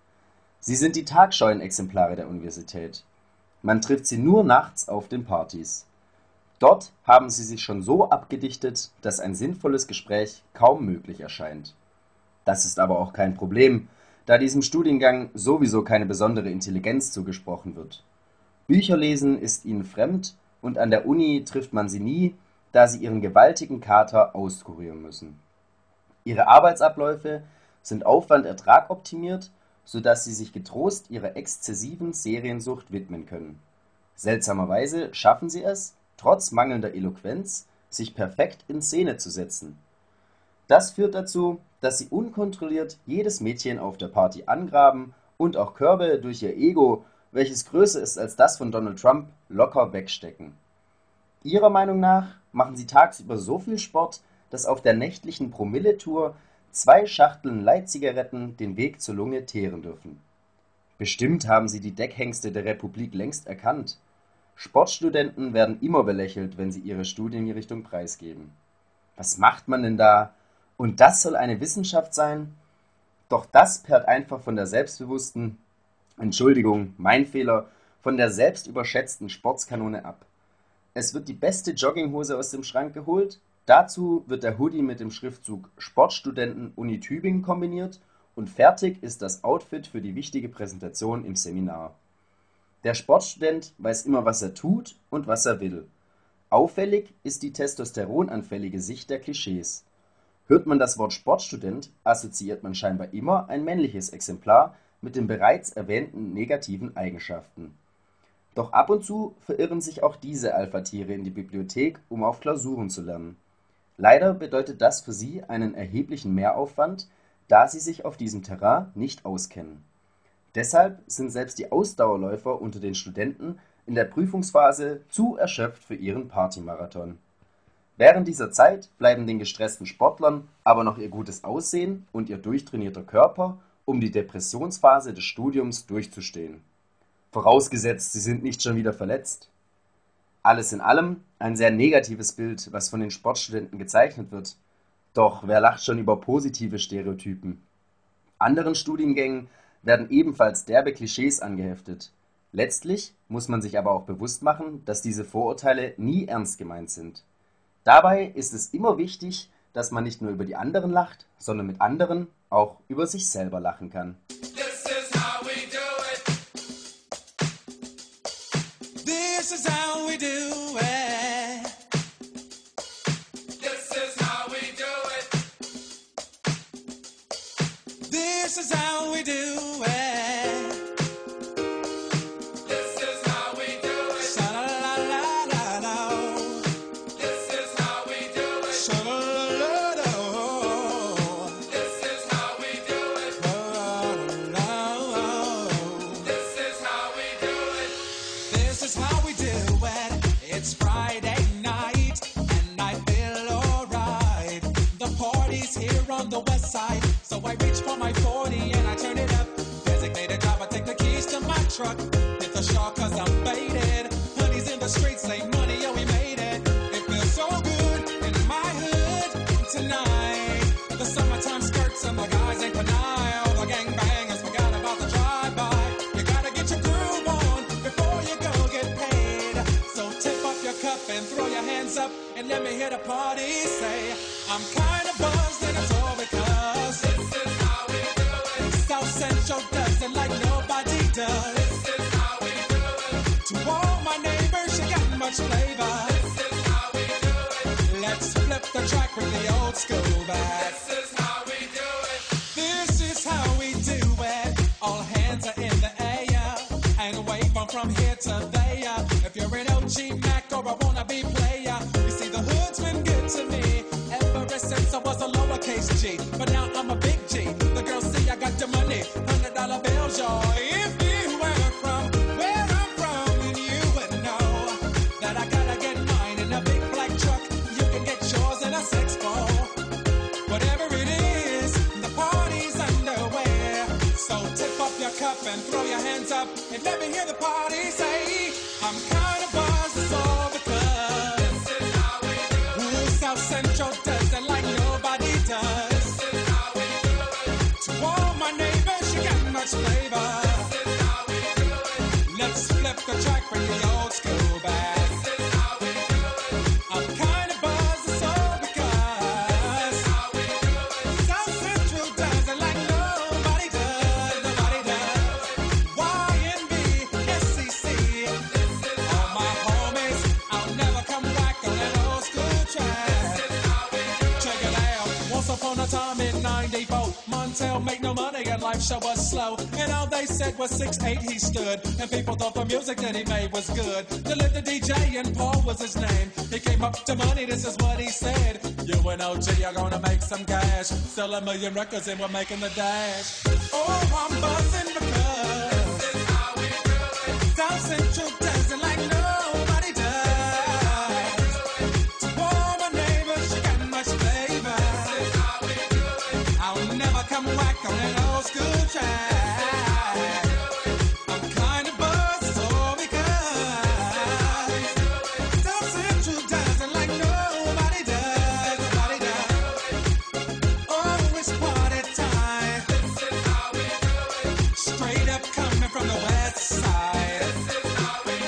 Sie sind die tagscheuen Exemplare der Universität. Man trifft sie nur nachts auf den Partys. Dort haben sie sich schon so abgedichtet, dass ein sinnvolles Gespräch kaum möglich erscheint. Das ist aber auch kein Problem, da diesem Studiengang sowieso keine besondere Intelligenz zugesprochen wird. Bücherlesen ist ihnen fremd und an der Uni trifft man sie nie, da sie ihren gewaltigen Kater auskurieren müssen. Ihre Arbeitsabläufe sind Aufwand-Ertrag optimiert, sodass sie sich getrost ihrer exzessiven Seriensucht widmen können. Seltsamerweise schaffen sie es, trotz mangelnder Eloquenz, sich perfekt in Szene zu setzen. Das führt dazu, dass sie unkontrolliert jedes Mädchen auf der Party angraben und auch Körbe durch ihr Ego, welches größer ist als das von Donald Trump, locker wegstecken. Ihrer Meinung nach machen sie tagsüber so viel Sport, dass auf der nächtlichen Promille-Tour zwei Schachteln Light-Zigaretten den Weg zur Lunge teeren dürfen. Bestimmt haben sie die Deckhengste der Republik längst erkannt. Sportstudenten werden immer belächelt, wenn sie ihre Studienrichtung preisgeben. Was macht man denn da? Und das soll eine Wissenschaft sein? Doch das perlt einfach von der selbstbewussten, Entschuldigung, mein Fehler, von der selbstüberschätzten Sportskanone ab. Es wird die beste Jogginghose aus dem Schrank geholt, dazu wird der Hoodie mit dem Schriftzug Sportstudenten Uni Tübingen kombiniert und fertig ist das Outfit für die wichtige Präsentation im Seminar. Der Sportstudent weiß immer, was er tut und was er will. Auffällig ist die testosteronanfällige Sicht der Klischees. Hört man das Wort Sportstudent, assoziiert man scheinbar immer ein männliches Exemplar mit den bereits erwähnten negativen Eigenschaften. Doch ab und zu verirren sich auch diese Alpha-Tiere in die Bibliothek, um auf Klausuren zu lernen. Leider bedeutet das für sie einen erheblichen Mehraufwand, da sie sich auf diesem Terrain nicht auskennen. Deshalb sind selbst die Ausdauerläufer unter den Studenten in der Prüfungsphase zu erschöpft für ihren Partymarathon. Während dieser Zeit bleiben den gestressten Sportlern aber noch ihr gutes Aussehen und ihr durchtrainierter Körper, um die Depressionsphase des Studiums durchzustehen. Vorausgesetzt, sie sind nicht schon wieder verletzt. Alles in allem ein sehr negatives Bild, was von den Sportstudenten gezeichnet wird. Doch wer lacht schon über positive Stereotypen? Anderen Studiengängen werden ebenfalls derbe Klischees angeheftet. Letztlich muss man sich aber auch bewusst machen, dass diese Vorurteile nie ernst gemeint sind. Dabei ist es immer wichtig, dass man nicht nur über die anderen lacht, sondern mit anderen auch über sich selber lachen kann. This is how we do it. This is how we do it. This is how we do it. This is how we do it. This is how we do it. Sha-la-la-la-la-la. This is how we do it. Sha-la-la-la-la. This is how we do it. La-la-la. This is how we do it. This is how we do it. It's Friday night and I feel alright. The party's here on the west side, so I reach for my forty and I turn it up. Designated driver, take the keys to my truck. Hit the shore cause I'm faded. Honey's in the streets, say money, yeah we made it. It feels so good in my hood tonight. The summertime skirts and the guys ain't penile. The gangbangers forgot about the drive-by. You gotta get your groove on before you go get paid. So tip up your cup and throw your hands up and let me hear the party say, I'm kinda buzzed and it's all because this is how we do it. South Central does it like nobody does. This is how we do it. To all my neighbors, you got much flavor. This is how we do it. Let's flip the track with the old school back. This is how we do it. This is how we do it. All hands are in the air and wave them from here to there. If you're an O G Mac or a wannabe player, you see the hood's been good to me ever since I was a lowercase G. But now I'm a big G. The girls see I got the money, hundred dollar bills, y'all. If you were from where I'm from, then you would know that I gotta get mine in a big black truck. You can get yours in a six four. Whatever it is, the party's underway. So tip up your cup and throw your hands up and let me hear the party say, I'm kinda buzzed, it's all because this is how we do it. Ooh, South Central does it like nobody does. This is how we do it. To all my neighbors, you got much flavor. This is how we do it. Let's flip the track, bring the old school back. This is how we do it. I'm kinda buzzed, it's all because this is how we do it. South Central does it like nobody does, nobody does. Y N B, S C C. All my homies, I'll never come back on that old school track. Check it out. Once upon a time in ninety-four, Montel made no money and life show was slow. And all they said was six eight he stood. And people thought the music that he made was good. They lived the D J and Paul was his name. He came up to money, this is what he said. You and O G are gonna make some cash. Sell a million records and we're making the dash. Oh, I'm buzzing because this is how we do it. South Central does it like nobody does. To all my neighbors, you got much flavor. This is how we do it. I'll never come back on that old school track. I'm kinda buzzed, it's all because South Central does it like nobody does, nobody does. Oh, it's party time. This is how we do it. Straight up coming from the west side. This is how we do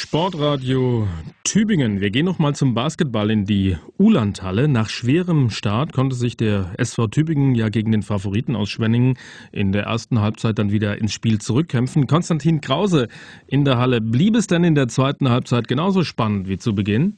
Sportradio Tübingen. Wir gehen nochmal zum Basketball in die Uhlandhalle. Nach schwerem Start konnte sich der S V Tübingen ja gegen den Favoriten aus Schwenningen in der ersten Halbzeit dann wieder ins Spiel zurückkämpfen. Konstantin Krause in der Halle. Blieb es denn in der zweiten Halbzeit genauso spannend wie zu Beginn?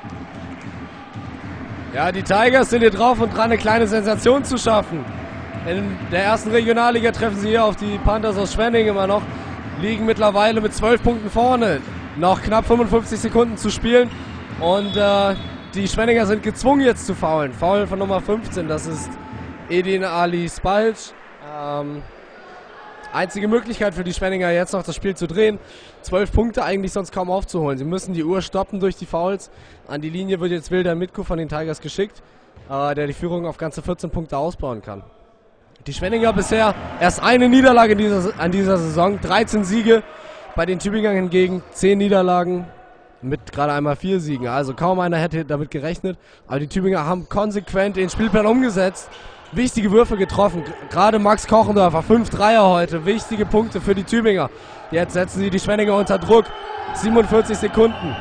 Ja, die Tigers sind hier drauf und dran, eine kleine Sensation zu schaffen. In der ersten Regionalliga treffen sie hier auf die Panthers aus Schwenningen immer noch. Liegen mittlerweile mit zwölf Punkten vorne. Noch knapp fünfundfünfzig Sekunden zu spielen. Und äh, die Schwenninger sind gezwungen jetzt zu foulen. Foul von Nummer fünfzehn, das ist Edin Ali Spalc. Ähm, einzige Möglichkeit für die Schwenninger jetzt noch das Spiel zu drehen. zwölf Punkte eigentlich sonst kaum aufzuholen. Sie müssen die Uhr stoppen durch die Fouls. An die Linie wird jetzt Wilder Mitko von den Tigers geschickt, äh, der die Führung auf ganze vierzehn Punkte ausbauen kann. Die Schwenninger bisher erst eine Niederlage in dieser, an dieser Saison, dreizehn Siege. Bei den Tübingern hingegen zehn Niederlagen mit gerade einmal vier Siegen. Also kaum einer hätte damit gerechnet. Aber die Tübinger haben konsequent den Spielplan umgesetzt. Wichtige Würfe getroffen. Gerade Max Kochendörfer, fünf Dreier heute. Wichtige Punkte für die Tübinger. Jetzt setzen sie die Schwenninger unter Druck. siebenundvierzig Sekunden.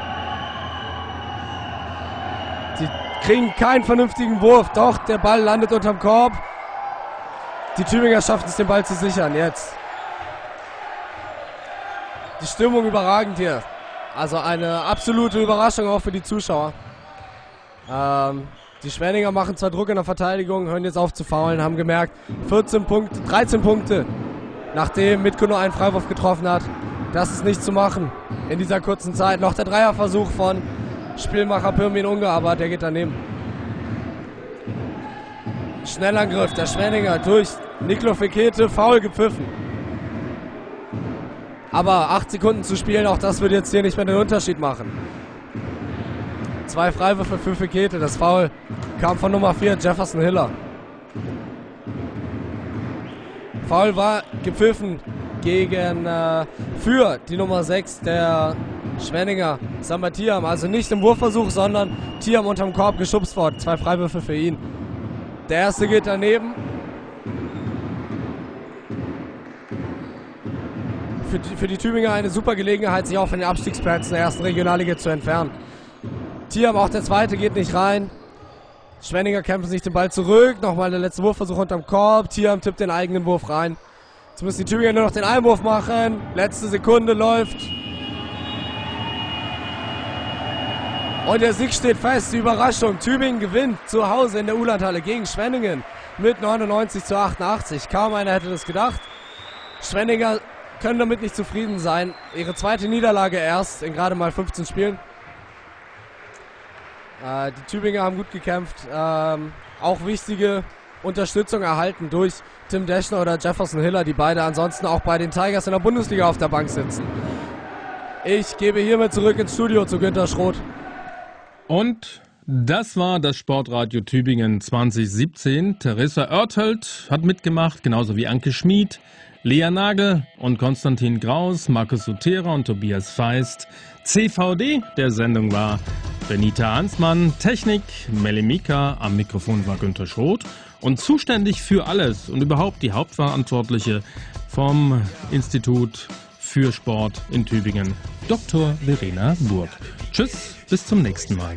Sie kriegen keinen vernünftigen Wurf. Doch, der Ball landet unterm Korb. Die Tübinger schaffen es, den Ball zu sichern. Jetzt. Die Stimmung überragend hier. Also eine absolute Überraschung auch für die Zuschauer. Ähm, die Schwenninger machen zwar Druck in der Verteidigung, hören jetzt auf zu foulen, haben gemerkt, vierzehn Punkte, dreizehn Punkte, nachdem Mitko nur einen Freiwurf getroffen hat. Das ist nicht zu machen in dieser kurzen Zeit. Noch der Dreierversuch von Spielmacher Pirmin Ungar, aber der geht daneben. Schnellangriff der Schwenninger durch Niklo Fekete, Foul gepfiffen. Aber acht Sekunden zu spielen, auch das wird jetzt hier nicht mehr den Unterschied machen. Zwei Freiwürfe für Fekete, das Foul kam von Nummer vier, Jefferson Hiller. Foul war gepfiffen gegen, äh, für die Nummer sechs der Schwenninger, Samba Thiam. Also nicht im Wurfversuch, sondern Thiam unterm Korb geschubst worden. Zwei Freiwürfe für ihn. Der erste geht daneben. Für die, für die Tübinger eine super Gelegenheit, sich auch von den Abstiegsplätzen der ersten Regionalliga zu entfernen. Thiam, auch der zweite, geht nicht rein. Schwenninger kämpfen sich den Ball zurück. Nochmal der letzte Wurfversuch unterm Korb. Thiam tippt den eigenen Wurf rein. Jetzt müssen die Tübinger nur noch den Einwurf machen. Letzte Sekunde läuft. Und der Sieg steht fest. Die Überraschung. Tübingen gewinnt zu Hause in der Uhlandhalle gegen Schwenningen mit neunundneunzig zu achtundachtzig. Kaum einer hätte das gedacht. Schwenninger können damit nicht zufrieden sein. Ihre zweite Niederlage erst in gerade mal fünfzehn Spielen. Äh, die Tübinger haben gut gekämpft. Ähm, auch wichtige Unterstützung erhalten durch Tim Deschner oder Jefferson Hiller, die beide ansonsten auch bei den Tigers in der Bundesliga auf der Bank sitzen. Ich gebe hiermit zurück ins Studio zu Günter Schroth. Und das war das Sportradio Tübingen zwanzig siebzehn. Theresa Oertelt hat mitgemacht, genauso wie Anke Schmid, Lea Nagel und Konstantin Graus, Markus Sutera und Tobias Feist. C V D der Sendung war Benita Hansmann, Technik Melly Mika, am Mikrofon war Günter Schroth und zuständig für alles und überhaupt die Hauptverantwortliche vom Institut für Sport in Tübingen, Doktor Verena Burg. Tschüss, bis zum nächsten Mal.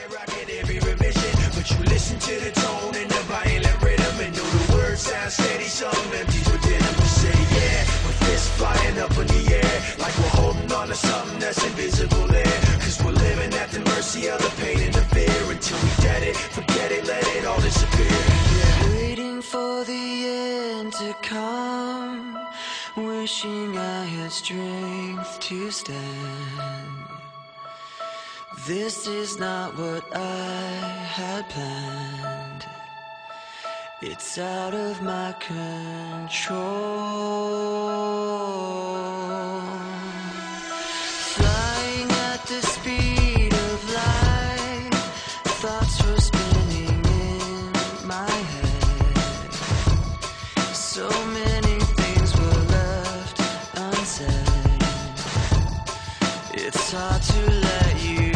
Flying up in the air, like we're holding on to something that's invisible there. Cause we're living at the mercy of the pain and the fear. Until we get it, forget it, let it all disappear. Yeah. Waiting for the end to come, wishing I had strength to stand. This is not what I had planned. It's out of my control. Flying at the speed of light, thoughts were spinning in my head. So many things were left unsaid. It's hard to let you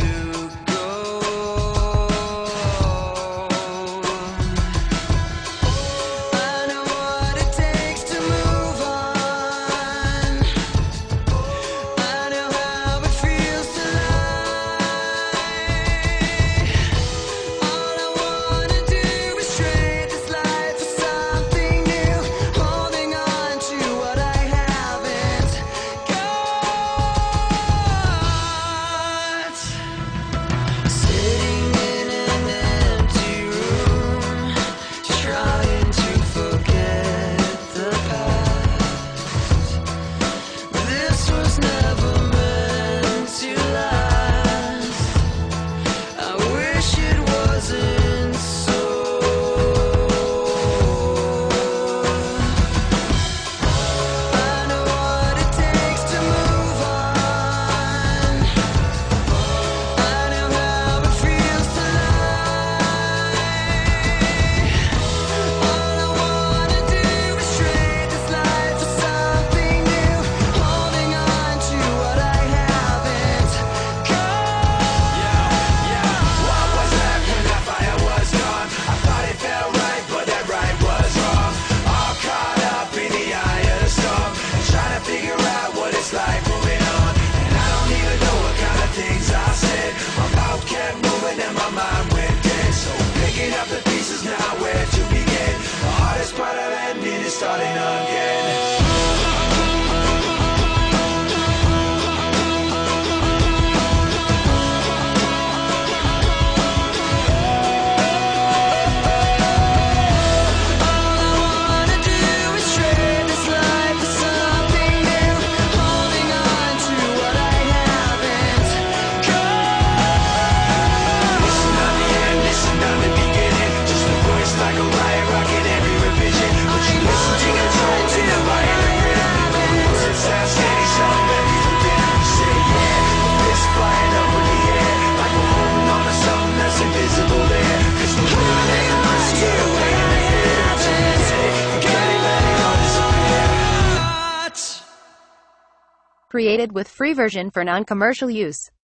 created with free version for non-commercial use.